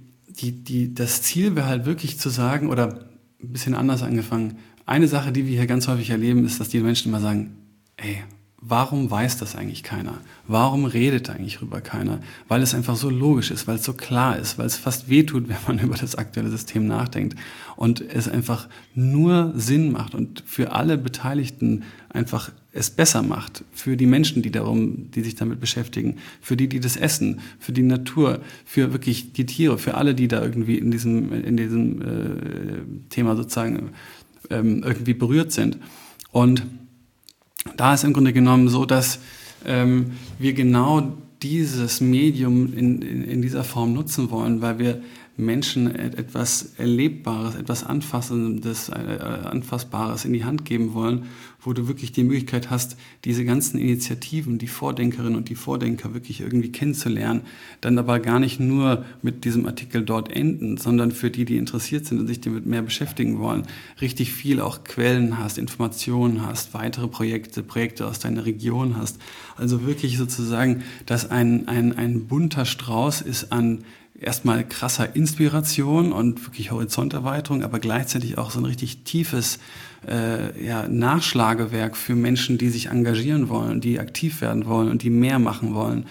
das Ziel wäre halt wirklich zu sagen, oder ein bisschen anders angefangen, eine Sache, die wir hier ganz häufig erleben, ist, dass die Menschen immer sagen, ey, warum weiß das eigentlich keiner? Warum redet eigentlich darüber keiner? Weil es einfach so logisch ist, weil es so klar ist, weil es fast wehtut, wenn man über das aktuelle System nachdenkt und es einfach nur Sinn macht und für alle Beteiligten einfach es besser macht, für die Menschen, die sich damit beschäftigen, für die das essen, für die Natur, für wirklich die Tiere, für alle, die da irgendwie in diesem Thema sozusagen irgendwie berührt sind. Und da ist im Grunde genommen so, dass wir genau dieses Medium in dieser Form nutzen wollen, weil wir Menschen etwas Erlebbares, etwas Anfassbares in die Hand geben wollen, wo du wirklich die Möglichkeit hast, diese ganzen Initiativen, die Vordenkerinnen und die Vordenker wirklich irgendwie kennenzulernen, dann aber gar nicht nur mit diesem Artikel dort enden, sondern für die interessiert sind und sich damit mehr beschäftigen wollen, richtig viel auch Quellen hast, Informationen hast, weitere Projekte aus deiner Region hast. Also wirklich sozusagen, dass ein bunter Strauß ist an erstmal krasser Inspiration und wirklich Horizonterweiterung, aber gleichzeitig auch so ein richtig tiefes Nachschlagewerk für Menschen, die sich engagieren wollen, die aktiv werden wollen und die mehr machen wollen.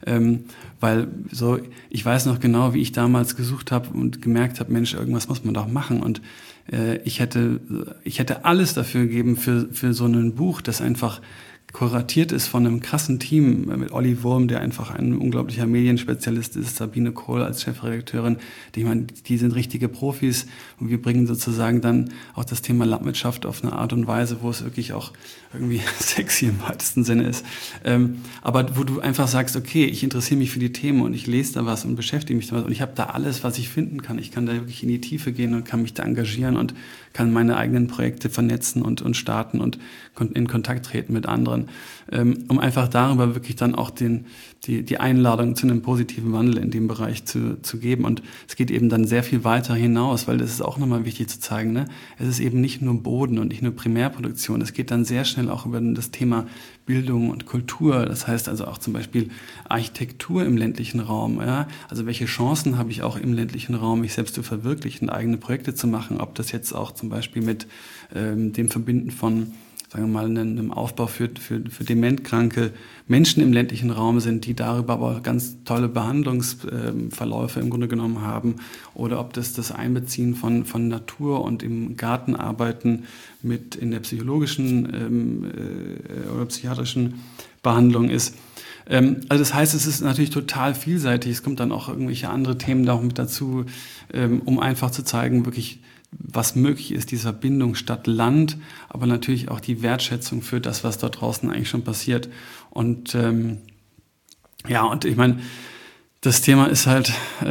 Weil so, ich weiß noch genau, wie ich damals gesucht habe und gemerkt habe, Mensch, irgendwas muss man doch machen. Und ich hätte alles dafür gegeben für so ein Buch, das einfach kuratiert ist von einem krassen Team mit Olli Wurm, der einfach ein unglaublicher Medienspezialist ist, Sabine Kohl als Chefredakteurin, die sind richtige Profis und wir bringen sozusagen dann auch das Thema Landwirtschaft auf eine Art und Weise, wo es wirklich auch irgendwie sexy im weitesten Sinne ist. Aber wo du einfach sagst, okay, ich interessiere mich für die Themen und ich lese da was und beschäftige mich damit und ich habe da alles, was ich finden kann. Ich kann da wirklich in die Tiefe gehen und kann mich da engagieren und kann meine eigenen Projekte vernetzen und starten und in Kontakt treten mit anderen, um einfach darüber wirklich dann auch die Einladung zu einem positiven Wandel in dem Bereich zu geben. Und es geht eben dann sehr viel weiter hinaus, weil das ist auch nochmal wichtig zu zeigen, ne? Es ist eben nicht nur Boden und nicht nur Primärproduktion. Es geht dann sehr schnell auch über das Thema Bildung und Kultur. Das heißt also auch zum Beispiel Architektur im ländlichen Raum. Ja? Also welche Chancen habe ich auch im ländlichen Raum, mich selbst zu verwirklichen, eigene Projekte zu machen. Ob das jetzt auch zum Beispiel mit dem Verbinden von, sagen wir mal, einem Aufbau für dementkranke Menschen im ländlichen Raum sind, die darüber aber ganz tolle Behandlungsverläufe im Grunde genommen haben, oder ob das Einbeziehen von Natur und im Gartenarbeiten mit in der psychologischen oder psychiatrischen Behandlung ist. Also das heißt, es ist natürlich total vielseitig. Es kommt dann auch irgendwelche andere Themen da auch mit dazu, um einfach zu zeigen, wirklich, was möglich ist, diese Verbindung Stadt-Land, aber natürlich auch die Wertschätzung für das, was dort draußen eigentlich schon passiert. Und und ich meine, das Thema ist halt,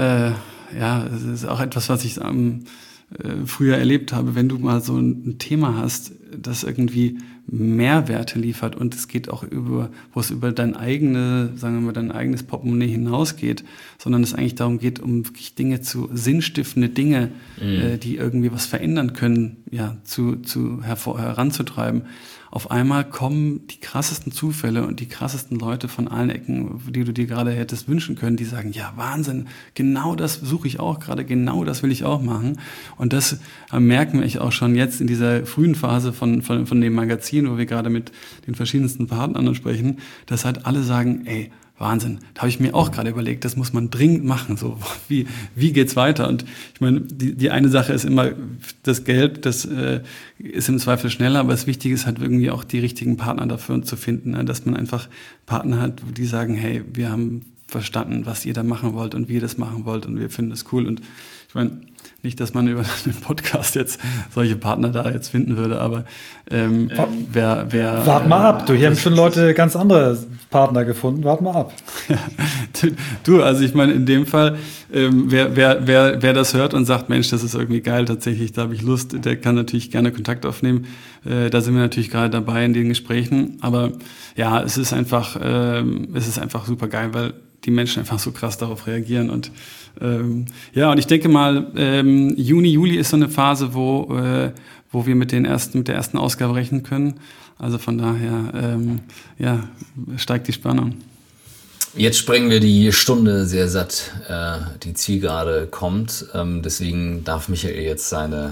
es ist auch etwas, was ich früher erlebt habe, wenn du mal so ein Thema hast, das irgendwie Mehrwerte liefert und es geht auch wo es über dein eigenes Portemonnaie hinausgeht, sondern es eigentlich darum geht, um wirklich sinnstiftende Dinge, die irgendwie was verändern können, heranzutreiben. Auf einmal kommen die krassesten Zufälle und die krassesten Leute von allen Ecken, die du dir gerade hättest wünschen können, die sagen, ja, Wahnsinn, genau das suche ich auch gerade, genau das will ich auch machen. Und das merken wir auch schon jetzt in dieser frühen Phase von dem Magazin, wo wir gerade mit den verschiedensten Partnern sprechen, dass halt alle sagen, ey, Wahnsinn, da habe ich mir auch gerade überlegt, das muss man dringend machen. So, wie geht's weiter? Und ich meine, die eine Sache ist immer das Geld, das ist im Zweifel schneller, aber das Wichtige ist halt irgendwie auch die richtigen Partner dafür zu finden, ne? Dass man einfach Partner hat, die sagen, hey, wir haben verstanden, was ihr da machen wollt und wie ihr das machen wollt und wir finden das cool. Und ich Ich meine, nicht, dass man über den Podcast jetzt solche Partner da jetzt finden würde, aber Wart mal ab, hier haben schon Leute ganz andere Partner gefunden, wart mal ab. Ja, du, also ich meine, in dem Fall, wer das hört und sagt, Mensch, das ist irgendwie geil, tatsächlich, da habe ich Lust, der kann natürlich gerne Kontakt aufnehmen. Da sind wir natürlich gerade dabei in den Gesprächen, aber ja, es ist einfach super geil, weil die Menschen einfach so krass darauf reagieren und und ich denke mal, Juni, Juli ist so eine Phase, wo wir mit der ersten Ausgabe rechnen können. Also von daher, steigt die Spannung. Jetzt sprengen wir die Stunde sehr satt, die Zielgerade kommt. Deswegen darf Michael jetzt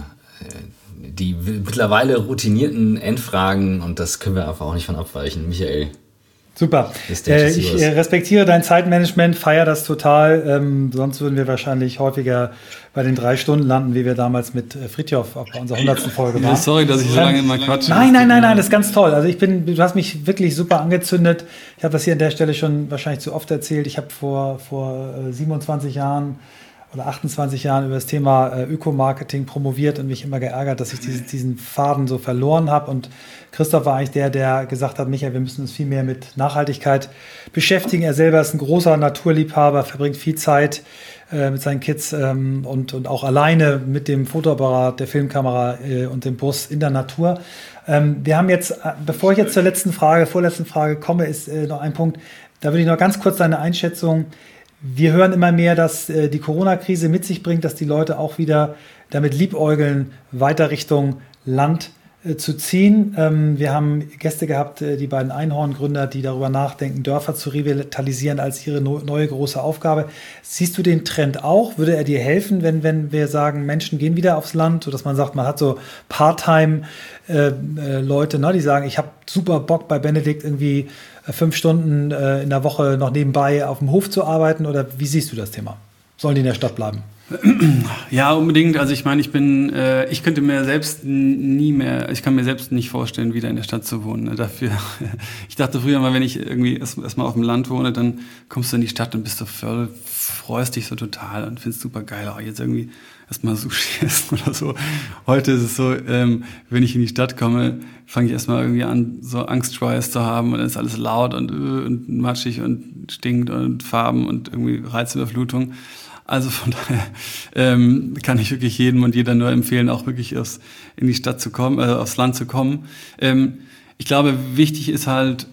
die mittlerweile routinierten Endfragen, und das können wir einfach auch nicht von abweichen. Michael. Super. Ich respektiere dein Zeitmanagement, feiere das total. Sonst würden wir wahrscheinlich häufiger bei den 3 Stunden landen, wie wir damals mit Fritjof auf unserer 100. Folge waren. Sorry, dass ich so lange immer quatsche. Nein, das ist ganz toll. Also du hast mich wirklich super angezündet. Ich habe das hier an der Stelle schon wahrscheinlich zu oft erzählt. Ich habe vor 27 Jahren oder 28 Jahren über das Thema Ökomarketing promoviert und mich immer geärgert, dass ich diesen Faden so verloren habe. Und Christoph war eigentlich der gesagt hat, Michael, wir müssen uns viel mehr mit Nachhaltigkeit beschäftigen. Er selber ist ein großer Naturliebhaber, verbringt viel Zeit mit seinen Kids und auch alleine mit dem Fotoapparat, der Filmkamera und dem Bus in der Natur. Wir haben jetzt, bevor ich jetzt zur vorletzten Frage komme, ist noch ein Punkt, da würde ich noch ganz kurz deine Einschätzung. Wir hören immer mehr, dass die Corona-Krise mit sich bringt, dass die Leute auch wieder damit liebäugeln, weiter Richtung Land zu ziehen. Wir haben Gäste gehabt, die beiden Einhorn-Gründer, die darüber nachdenken, Dörfer zu revitalisieren als ihre neue große Aufgabe. Siehst du den Trend auch? Würde er dir helfen, wenn wir sagen, Menschen gehen wieder aufs Land, sodass man sagt, man hat so Part-Time-Leute, die sagen, ich habe super Bock bei Benedikt irgendwie 5 Stunden in der Woche noch nebenbei auf dem Hof zu arbeiten, oder wie siehst du das Thema? Sollen die in der Stadt bleiben? Ja, unbedingt. Also ich meine, ich kann mir selbst nicht vorstellen, wieder in der Stadt zu wohnen. Ich dachte früher mal, wenn ich irgendwie erstmal auf dem Land wohne, dann kommst du in die Stadt und freust dich so total und findest super geil, jetzt irgendwie erstmal Sushi essen oder so. Heute ist es so, wenn ich in die Stadt komme, fange ich erstmal irgendwie an, so Angstschweiß zu haben, und dann ist alles laut und matschig und stinkt und Farben und irgendwie Reizüberflutung. Also von daher kann ich wirklich jedem und jeder nur empfehlen, auch wirklich in die Stadt zu kommen, aufs Land zu kommen. Ich glaube, wichtig ist halt,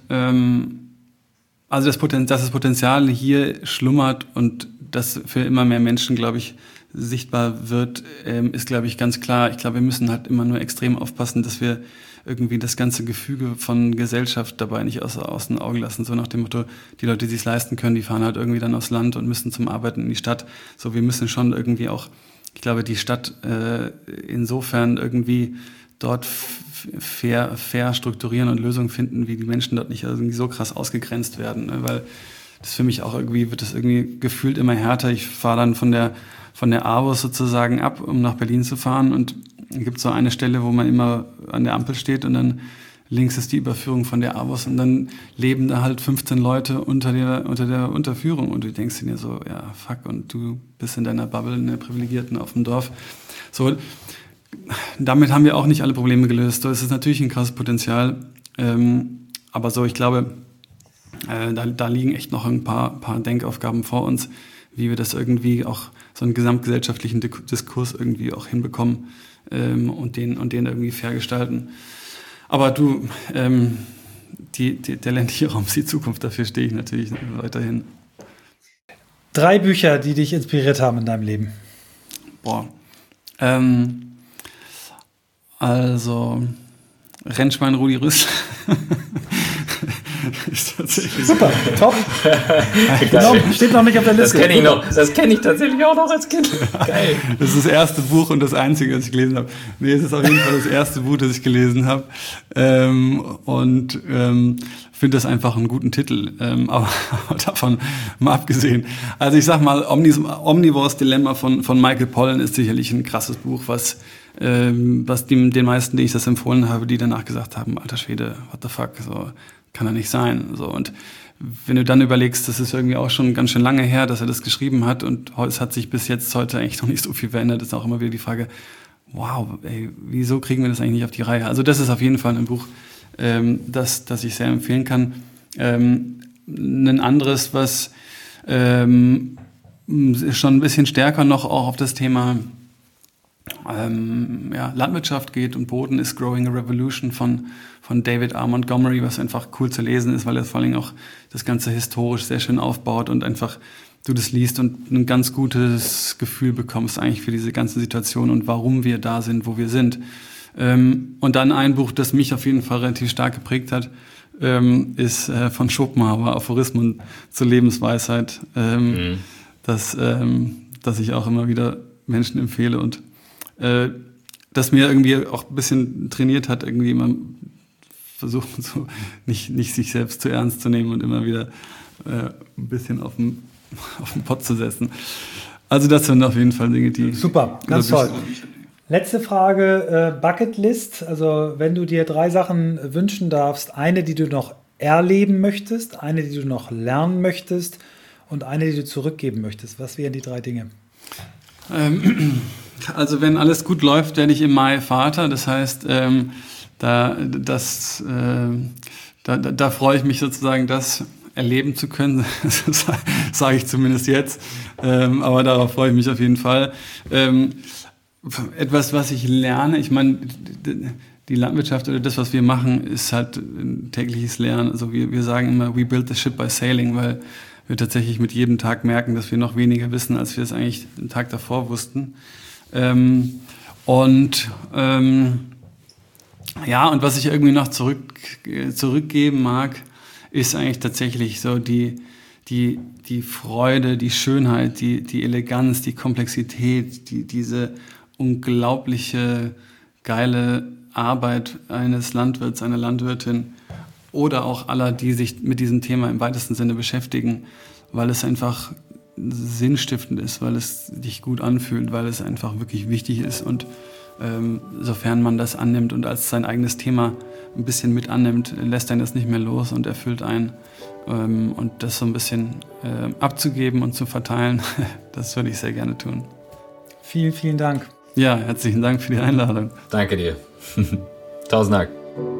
dass das Potenzial hier schlummert und das für immer mehr Menschen, glaube ich, sichtbar wird, ist, glaube ich, ganz klar. Ich glaube, wir müssen halt immer nur extrem aufpassen, dass wir irgendwie das ganze Gefüge von Gesellschaft dabei nicht aus den Augen lassen. So nach dem Motto, die Leute, die es leisten können, die fahren halt irgendwie dann aufs Land und müssen zum Arbeiten in die Stadt. So, wir müssen schon irgendwie auch, ich glaube, die Stadt insofern irgendwie dort fair strukturieren und Lösungen finden, wie die Menschen dort nicht irgendwie so krass ausgegrenzt werden. Ne? Weil das für mich auch wird das irgendwie gefühlt immer härter. Ich fahre dann von der AWOS sozusagen ab, um nach Berlin zu fahren, und es gibt so eine Stelle, wo man immer an der Ampel steht und dann links ist die Überführung von der AWOS und dann leben da halt 15 Leute unter der Unterführung und du denkst dir so, ja, fuck, und du bist in deiner Bubble, in der Privilegierten auf dem Dorf. So, damit haben wir auch nicht alle Probleme gelöst. So, es ist natürlich ein krasses Potenzial, aber so, ich glaube, da liegen echt noch ein paar Denkaufgaben vor uns, wie wir das irgendwie auch so einen gesamtgesellschaftlichen Diskurs irgendwie auch hinbekommen und den irgendwie fair gestalten. Aber du, der ländliche Raum ist die Zukunft, dafür stehe ich natürlich weiterhin. 3 Bücher, die dich inspiriert haben in deinem Leben. Also Rennschwein Rudi Rüssler. Super, top. Genau, steht noch nicht auf der Liste. Das kenne ich tatsächlich auch noch als Kind. Geil. Das ist das erste Buch und das einzige, das ich gelesen habe. Nee, es ist auf jeden Fall das erste Buch, das ich gelesen habe. Finde das einfach einen guten Titel. Aber davon mal abgesehen. Also ich sag mal, Omnivores Dilemma von Michael Pollan ist sicherlich ein krasses Buch, was den meisten, denen ich das empfohlen habe, die danach gesagt haben, alter Schwede, what the fuck, so kann er nicht sein. So, und wenn du dann überlegst, das ist irgendwie auch schon ganz schön lange her, dass er das geschrieben hat und es hat sich bis jetzt heute eigentlich noch nicht so viel verändert, ist auch immer wieder die Frage, wow, ey, wieso kriegen wir das eigentlich nicht auf die Reihe? Also das ist auf jeden Fall ein Buch, das ich sehr empfehlen kann. Ein anderes, was schon ein bisschen stärker noch auch auf das Thema Landwirtschaft geht und Boden, ist Growing a Revolution von David R. Montgomery, was einfach cool zu lesen ist, weil er vor allem auch das Ganze historisch sehr schön aufbaut und einfach du das liest und ein ganz gutes Gefühl bekommst eigentlich für diese ganze Situation und warum wir da sind, wo wir sind. Und dann ein Buch, das mich auf jeden Fall relativ stark geprägt hat, ist von Schopenhauer, Aphorismen zur Lebensweisheit, das ich auch immer wieder Menschen empfehle und das mir irgendwie auch ein bisschen trainiert hat, irgendwie immer versuchen, so nicht sich selbst zu ernst zu nehmen und immer wieder ein bisschen auf den Pott zu setzen. Also das sind auf jeden Fall Dinge, die... Super, ganz toll. Letzte Frage, Bucketlist. Also wenn du dir 3 Sachen wünschen darfst, eine, die du noch erleben möchtest, eine, die du noch lernen möchtest und eine, die du zurückgeben möchtest. Was wären die 3 Dinge? Also wenn alles gut läuft, werde ich im Mai Vater. Das heißt, da freue ich mich sozusagen, das erleben zu können. Das sage ich zumindest jetzt. Aber darauf freue ich mich auf jeden Fall. Etwas, was ich lerne, ich meine, die Landwirtschaft oder das, was wir machen, ist halt ein tägliches Lernen. Also wir sagen immer, we build the ship by sailing, weil wir tatsächlich mit jedem Tag merken, dass wir noch weniger wissen, als wir es eigentlich den Tag davor wussten. Und was ich irgendwie noch zurückgeben mag, ist eigentlich tatsächlich so die Freude, die Schönheit, die Eleganz, die Komplexität, diese unglaubliche geile Arbeit eines Landwirts, einer Landwirtin oder auch aller, die sich mit diesem Thema im weitesten Sinne beschäftigen, weil es einfach sinnstiftend ist, weil es sich gut anfühlt, weil es einfach wirklich wichtig ist und sofern man das annimmt und als sein eigenes Thema ein bisschen mit annimmt, lässt einen das nicht mehr los und erfüllt einen. Und das so ein bisschen abzugeben und zu verteilen, das würde ich sehr gerne tun. Vielen, vielen Dank. Ja, herzlichen Dank für die Einladung. Danke dir. 1000 Dank.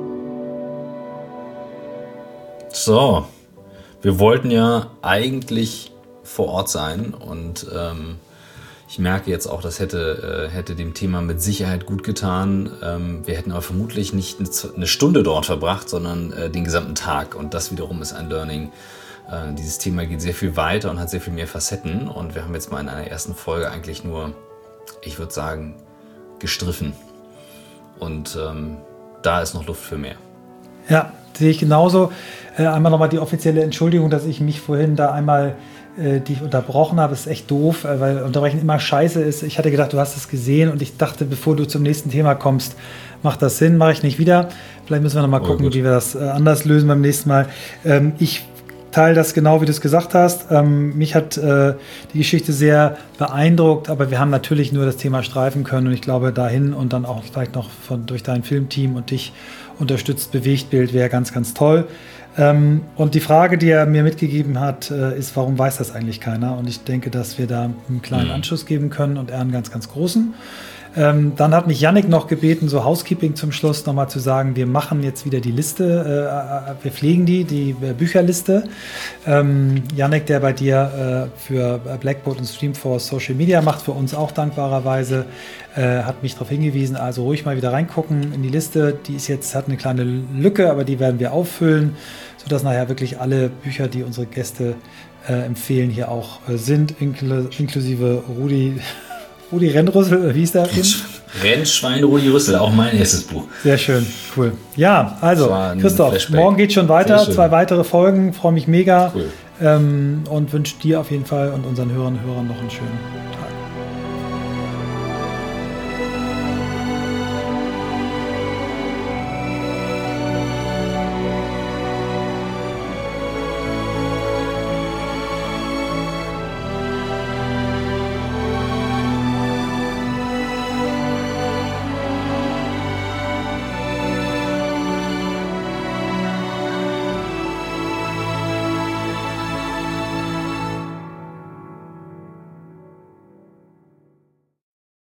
So, wir wollten ja eigentlich vor Ort sein und ich merke jetzt auch, das hätte dem Thema mit Sicherheit gut getan. Wir hätten aber vermutlich nicht eine Stunde dort verbracht, sondern den gesamten Tag. Und das wiederum ist ein Learning. Dieses Thema geht sehr viel weiter und hat sehr viel mehr Facetten. Und wir haben jetzt mal in einer ersten Folge eigentlich nur, ich würde sagen, gestriffen. Und da ist noch Luft für mehr. Ja, sehe ich genauso. Einmal nochmal die offizielle Entschuldigung, dass ich mich vorhin da einmal dich unterbrochen habe. Das ist echt doof, weil Unterbrechen immer scheiße ist. Ich hatte gedacht, du hast es gesehen und ich dachte, bevor du zum nächsten Thema kommst, macht das Sinn, mache ich nicht wieder. Vielleicht müssen wir nochmal gucken, wie wir das anders lösen beim nächsten Mal. Ich teile das genau, wie du es gesagt hast. Mich hat die Geschichte sehr beeindruckt, aber wir haben natürlich nur das Thema streifen können und ich glaube, dahin und dann auch vielleicht noch durch dein Filmteam und dich unterstützt Bewegtbild wäre ganz, ganz toll. Und die Frage, die er mir mitgegeben hat, ist, warum weiß das eigentlich keiner? Und ich denke, dass wir da einen kleinen Anschluss geben können und er einen ganz, ganz großen. Dann hat mich Yannick noch gebeten, so Housekeeping zum Schluss nochmal zu sagen, wir machen jetzt wieder die Liste, wir pflegen die Bücherliste. Yannick, der bei dir für Blackboard und Streamforce Social Media macht, für uns auch dankbarerweise, hat mich darauf hingewiesen, also ruhig mal wieder reingucken in die Liste. Die ist jetzt, hat eine kleine Lücke, aber die werden wir auffüllen, sodass nachher wirklich alle Bücher, die unsere Gäste empfehlen, hier auch sind, inklusive Rudi Rennrüssel, wie hieß der? Rennschwein Rudi Rüssel, auch mein erstes Buch. Sehr schön, cool. Ja, also Christoph, Flashback. Morgen geht schon weiter, 2 weitere Folgen, freue mich mega und wünsche dir auf jeden Fall und unseren Hörern noch einen schönen Tag.